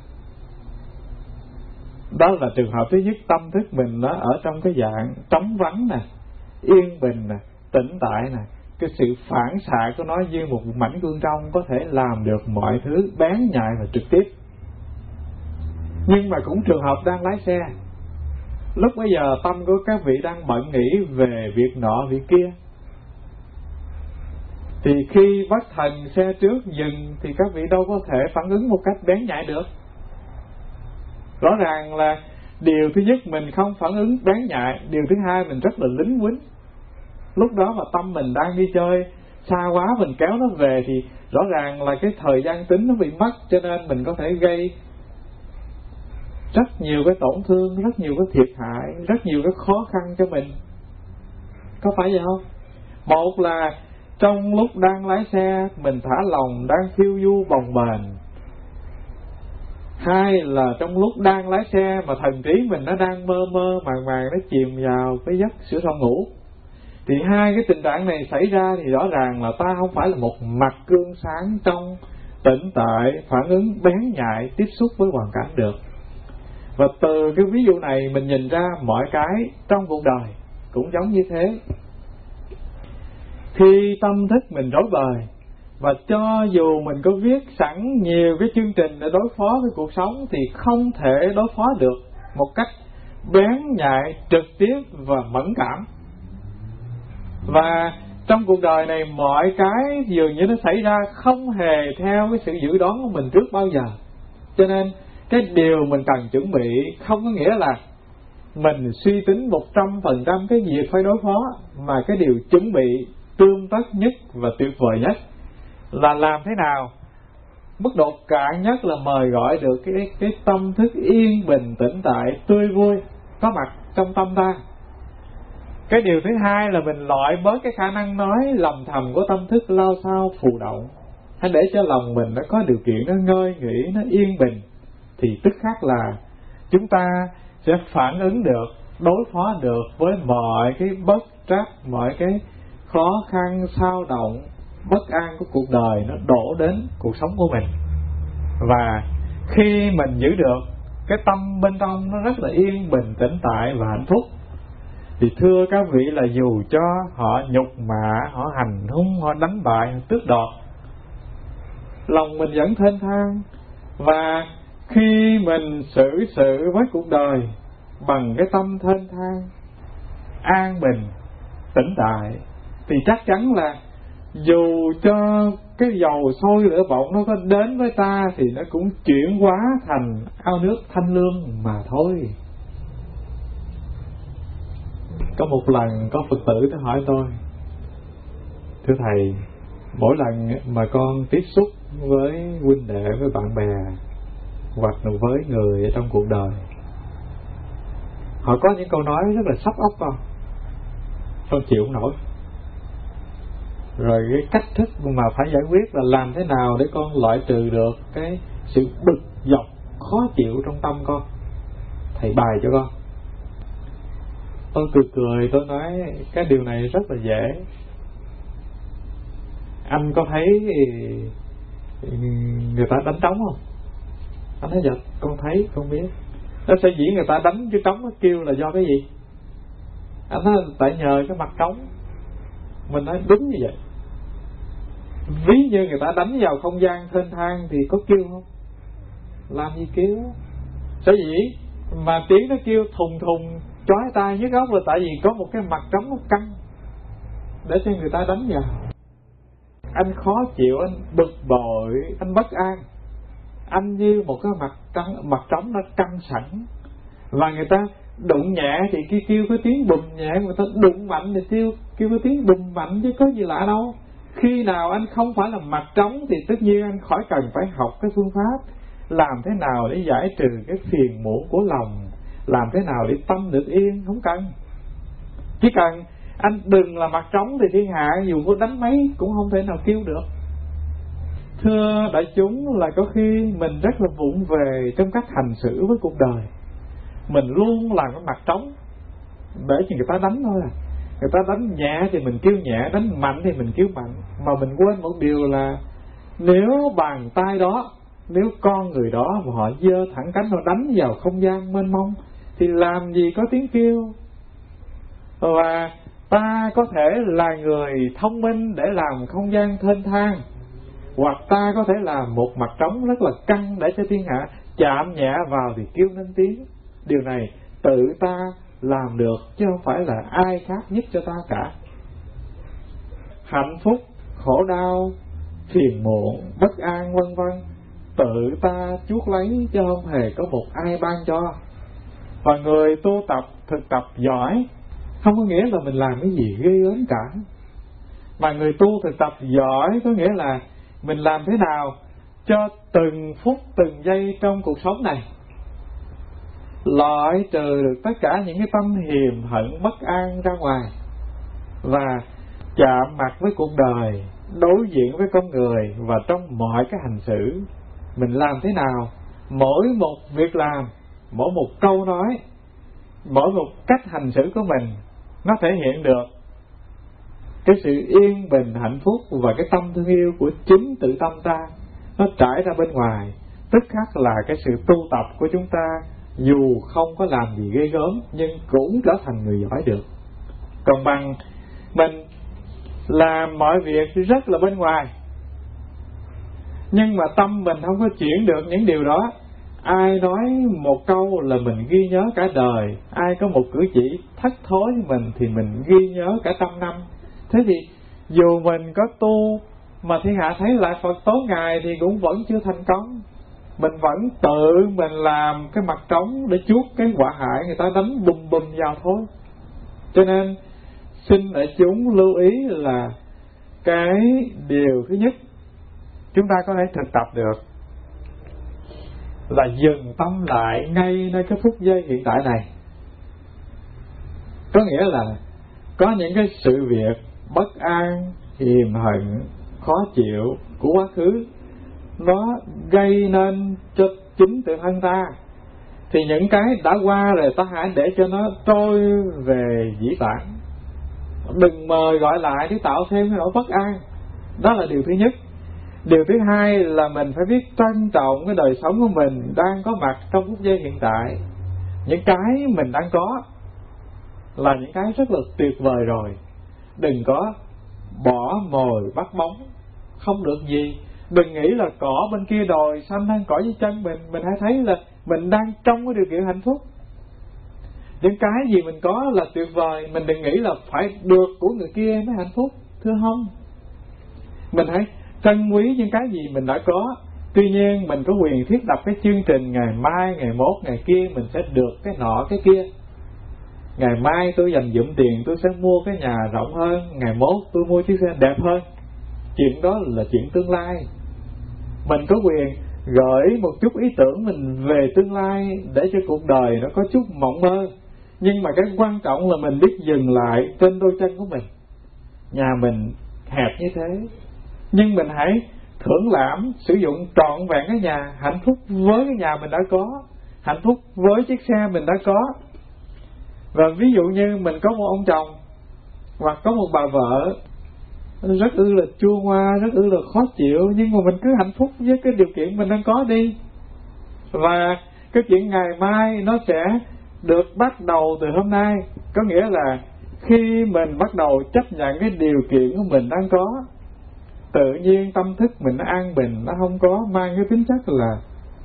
Đó là trường hợp thứ nhất. Tâm thức mình nó ở trong cái dạng trống vắng nè, yên bình nè, tĩnh tại nè. Cái sự phản xạ của nó như một mảnh gương trong có thể làm được mọi thứ bén nhạy và trực tiếp. Nhưng mà cũng trường hợp đang lái xe, lúc bây giờ tâm của các vị đang bận nghĩ về việc nọ việc kia, thì khi bất thần xe trước dừng thì các vị đâu có thể phản ứng một cách bén nhạy được. Rõ ràng là điều thứ nhất mình không phản ứng bén nhạy, điều thứ hai mình rất là lính quýnh. Lúc đó mà tâm mình đang đi chơi xa quá, mình kéo nó về thì rõ ràng là cái thời gian tính nó bị mất, cho nên mình có thể gây rất nhiều cái tổn thương, rất nhiều cái thiệt hại, rất nhiều cái khó khăn cho mình. Có phải vậy không? Một là trong lúc đang lái xe mình thả lòng, đang phiêu du bồng bềnh. Hai là trong lúc đang lái xe mà thần trí mình nó đang mơ mơ màng màng, nó chìm vào cái giấc sữa thọ ngủ. Thì hai cái tình trạng này xảy ra thì rõ ràng là ta không phải là một mặt gương sáng trong, tĩnh tại, phản ứng bén nhạy, tiếp xúc với hoàn cảnh được. Và từ cái ví dụ này mình nhìn ra mọi cái trong cuộc đời cũng giống như thế. Khi tâm thức mình rối bời, và cho dù mình có viết sẵn nhiều cái chương trình để đối phó với cuộc sống thì không thể đối phó được một cách bén nhạy, trực tiếp và mẫn cảm. Và trong cuộc đời này mọi cái dường như nó xảy ra không hề theo cái sự dự đoán của mình trước bao giờ. Cho nên cái điều mình cần chuẩn bị không có nghĩa là mình suy tính một trăm phần trăm cái việc phải đối phó, mà cái điều chuẩn bị tươm tất nhất và tuyệt vời nhất là làm thế nào? Mức độ cạn nhất là mời gọi được cái, cái tâm thức yên bình tĩnh tại tươi vui có mặt trong tâm ta. Cái điều thứ hai là mình loại bớt cái khả năng nói lầm thầm của tâm thức lao sao phù động. Hãy để cho lòng mình nó có điều kiện, nó ngơi nghỉ, nó yên bình, thì tức khắc là chúng ta sẽ phản ứng được, đối phó được với mọi cái bất trắc, mọi cái khó khăn, xao động, bất an của cuộc đời nó đổ đến cuộc sống của mình. Và khi mình giữ được cái tâm bên trong nó rất là yên bình, tĩnh tại và hạnh phúc, thì thưa các vị là dù cho họ nhục mạ, họ hành hung, họ đánh bại, họ tước đoạt, lòng mình vẫn thênh thang. Và khi mình xử sự với cuộc đời bằng cái tâm thênh thang, an bình, tĩnh tại, thì chắc chắn là dù cho cái dầu sôi lửa bỏng nó có đến với ta thì nó cũng chuyển hóa thành ao nước thanh lương mà thôi. Có một lần có Phật tử tới hỏi tôi: thưa thầy, mỗi lần mà con tiếp xúc với huynh đệ, với bạn bè hoặc là với người ở trong cuộc đời, họ có những câu nói rất là sắp óc con, con chịu không nổi. Rồi cái cách thức mà phải giải quyết là làm thế nào để con loại trừ được cái sự bực dọc khó chịu trong tâm con, thầy bài cho con. Tôi cười cười, tôi nói cái điều này rất là dễ. Anh có thấy người ta đánh trống không? Anh nói dạ con thấy, con biết. Nó sẽ dĩ người ta đánh cái trống, nó kêu là do cái gì? Anh nói tại nhờ cái mặt trống. Mình nói đúng như vậy. Ví như người ta đánh vào không gian thênh thang thì có kêu không? Làm gì kêu? Sở dĩ mà tiếng nó kêu thùng thùng chói tai nhức óc là tại vì có một cái mặt trống nó căng để cho người ta đánh vào. Anh khó chịu, anh bực bội, anh bất an, anh như một cái mặt trắng, mặt trống nó căng sẵn. Và người ta đụng nhẹ thì kêu, kêu có tiếng bùm nhẹ, người ta đụng mạnh thì kêu kêu có tiếng bùm mạnh, chứ có gì lạ đâu. Khi nào anh không phải là mặt trống thì tất nhiên anh khỏi cần phải học cái phương pháp làm thế nào để giải trừ cái phiền muộn của lòng, làm thế nào để tâm được yên, không cần. Chỉ cần anh đừng là mặt trống thì thiên hạ dù có đánh mấy cũng không thể nào kêu được. Thưa đại chúng, là có khi mình rất là vụng về trong cách hành xử với cuộc đời. Mình luôn làm cái mặt trống để cho người ta đánh thôi à. Người ta đánh nhẹ thì mình kêu nhẹ, đánh mạnh thì mình kêu mạnh. Mà mình quên một điều là nếu bàn tay đó, nếu con người đó mà họ giơ thẳng cánh họ đánh vào không gian mênh mông thì làm gì có tiếng kêu. Và ta có thể là người thông minh để làm không gian thênh thang, hoặc ta có thể là một mặt trống rất là căng để cho thiên hạ chạm nhẹ vào thì kêu lên tiếng. Điều này tự ta làm được chứ không phải là ai khác giúp cho ta cả. Hạnh phúc, khổ đau, phiền muộn, bất an vân vân tự ta chuốc lấy chứ không hề có một ai ban cho. Và người tu tập, thực tập giỏi không có nghĩa là mình làm cái gì ghê gớm cả. Mà người tu thực tập giỏi có nghĩa là mình làm thế nào cho từng phút từng giây trong cuộc sống này loại trừ được tất cả những cái tâm hiềm hận bất an ra ngoài, và chạm mặt với cuộc đời, đối diện với con người, và trong mọi cái hành xử mình làm thế nào, mỗi một việc làm, mỗi một câu nói, mỗi một cách hành xử của mình nó thể hiện được cái sự yên bình hạnh phúc và cái tâm thương yêu của chính tự tâm ta, nó trải ra bên ngoài. Tức khắc là cái sự tu tập của chúng ta dù không có làm gì ghê gớm nhưng cũng trở thành người giỏi được. Còn bằng mình làm mọi việc rất là bên ngoài, nhưng mà tâm mình không có chuyển được những điều đó. Ai nói một câu là mình ghi nhớ cả đời, ai có một cử chỉ thất thối với mình thì mình ghi nhớ cả trăm năm. Thế thì dù mình có tu mà thiên hạ thấy lại Phật tối ngày thì cũng vẫn chưa thành công. Mình vẫn tự mình làm cái mặt trống để chuốc cái quả hại người ta đánh bùm bùm vào thôi. Cho nên xin đại chúng lưu ý là cái điều thứ nhất chúng ta có thể thực tập được là dừng tâm lại ngay nơi cái phút giây hiện tại này. Có nghĩa là có những cái sự việc bất an, hiềm hận, khó chịu của quá khứ nó gây nên cho chính tự thân ta, thì những cái đã qua rồi ta hãy để cho nó trôi về dĩ vãng, đừng mời gọi lại để tạo thêm cái nỗi bất an. Đó là điều thứ nhất. Điều thứ hai là mình phải biết trân trọng cái đời sống của mình đang có mặt trong phút giây hiện tại. Những cái mình đang có là những cái rất là tuyệt vời rồi. Đừng có bỏ mồi bắt bóng, không được gì. Đừng nghĩ là cỏ bên kia đồi xanh hơn cỏ dưới chân mình. Mình hãy thấy là mình đang trong cái điều kiện hạnh phúc. Những cái gì mình có là tuyệt vời. Mình đừng nghĩ là phải được của người kia mới hạnh phúc. Thưa không, mình hãy trân quý những cái gì mình đã có. Tuy nhiên mình có quyền thiết lập cái chương trình ngày mai, ngày mốt, ngày kia mình sẽ được cái nọ cái kia. Ngày mai tôi dành dụm tiền tôi sẽ mua cái nhà rộng hơn, ngày mốt tôi mua chiếc xe đẹp hơn. Chuyện đó là chuyện tương lai. Mình có quyền gửi một chút ý tưởng mình về tương lai để cho cuộc đời nó có chút mộng mơ. Nhưng mà cái quan trọng là mình biết dừng lại trên đôi chân của mình. Nhà mình hẹp như thế, nhưng mình hãy thưởng lãm, sử dụng trọn vẹn cái nhà, hạnh phúc với cái nhà mình đã có, hạnh phúc với chiếc xe mình đã có. Và ví dụ như mình có một ông chồng hoặc có một bà vợ rất ư là chua ngoa, rất ư là khó chịu, nhưng mà mình cứ hạnh phúc với cái điều kiện mình đang có đi. Và cái chuyện ngày mai nó sẽ được bắt đầu từ hôm nay. Có nghĩa là khi mình bắt đầu chấp nhận cái điều kiện của mình đang có, tự nhiên tâm thức mình nó an bình, nó không có mang cái tính chất là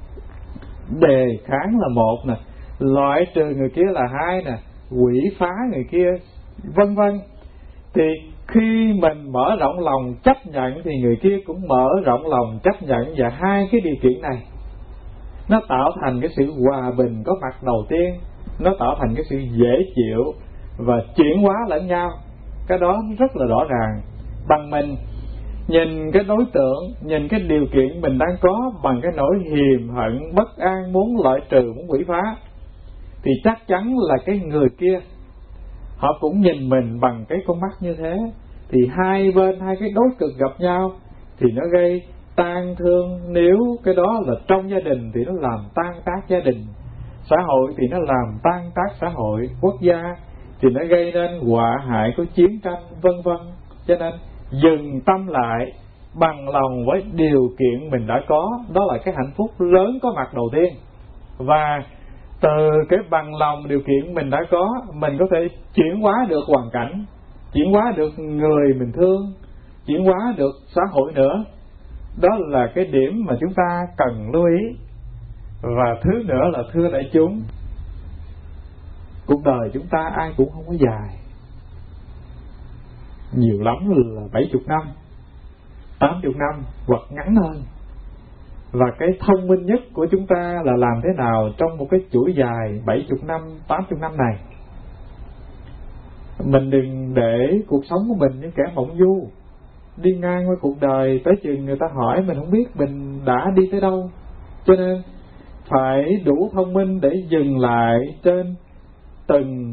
đề kháng là một nè, loại trừ người kia là hai nè, quỷ phá người kia, vân vân. Thì khi mình mở rộng lòng chấp nhận thì người kia cũng mở rộng lòng chấp nhận, và hai cái điều kiện này nó tạo thành cái sự hòa bình có mặt đầu tiên, nó tạo thành cái sự dễ chịu và chuyển hóa lẫn nhau. Cái đó rất là rõ ràng. Bằng mình nhìn cái đối tượng, nhìn cái điều kiện mình đang có bằng cái nỗi hiềm hận, bất an, muốn loại trừ, muốn quỷ phá, thì chắc chắn là cái người kia họ cũng nhìn mình bằng cái con mắt như thế. Thì hai bên, hai cái đối cực gặp nhau thì nó gây tan thương. Nếu cái đó là trong gia đình thì nó làm tan tác gia đình, xã hội thì nó làm tan tác xã hội, quốc gia thì nó gây nên họa hại của chiến tranh, vân vân. Cho nên dừng tâm lại, bằng lòng với điều kiện mình đã có, đó là cái hạnh phúc lớn có mặt đầu tiên. Và từ cái bằng lòng điều kiện mình đã có, mình có thể chuyển hóa được hoàn cảnh, chuyển hóa được người mình thương, chuyển hóa được xã hội nữa. Đó là cái điểm mà chúng ta cần lưu ý. Và thứ nữa là, thưa đại chúng, cuộc đời chúng ta ai cũng không có dài, nhiều lắm là bảy chục năm, tám chục năm hoặc ngắn hơn. Và cái thông minh nhất của chúng ta là làm thế nào trong một cái chuỗi dài bảy chục năm, tám chục năm này, mình đừng để cuộc sống của mình như kẻ mộng du, đi ngang qua cuộc đời tới chừng người ta hỏi mình không biết mình đã đi tới đâu. Cho nên phải đủ thông minh để dừng lại trên từng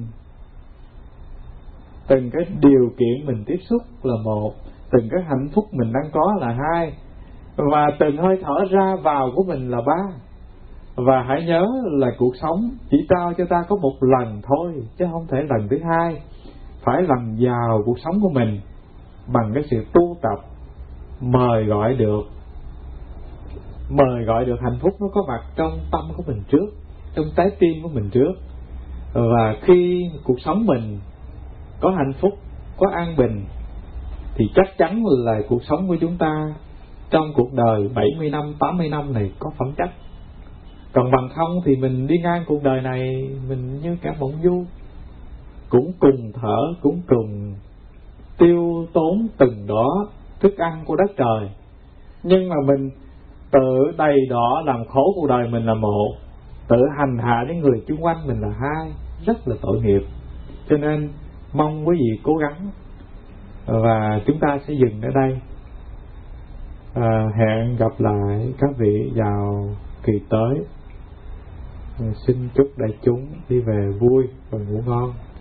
từng cái điều kiện mình tiếp xúc là một, từng cái hạnh phúc mình đang có là hai, và từng hơi thở ra vào của mình là ba. Và hãy nhớ là cuộc sống chỉ trao cho ta có một lần thôi, chứ không thể lần thứ hai. Phải lần vào cuộc sống của mình bằng cái sự tu tập, mời gọi được mời gọi được hạnh phúc nó có mặt trong tâm của mình trước, trong trái tim của mình trước. Và khi cuộc sống mình có hạnh phúc, có an bình, thì chắc chắn là cuộc sống của chúng ta trong cuộc đời bảy mươi năm, tám mươi năm này có phẩm chất. Còn bằng không thì mình đi ngang cuộc đời này mình như cả mộng du, cũng cùng thở, cũng cùng tiêu tốn từng đó thức ăn của đất trời, nhưng mà mình tự đầy đỏ làm khổ cuộc đời mình là một, tự hành hạ những người chung quanh mình là hai, rất là tội nghiệp. Cho nên mong quý vị cố gắng và chúng ta sẽ dừng ở đây. À, hẹn gặp lại các vị vào kỳ tới. À, xin chúc đại chúng đi về vui và ngủ ngon.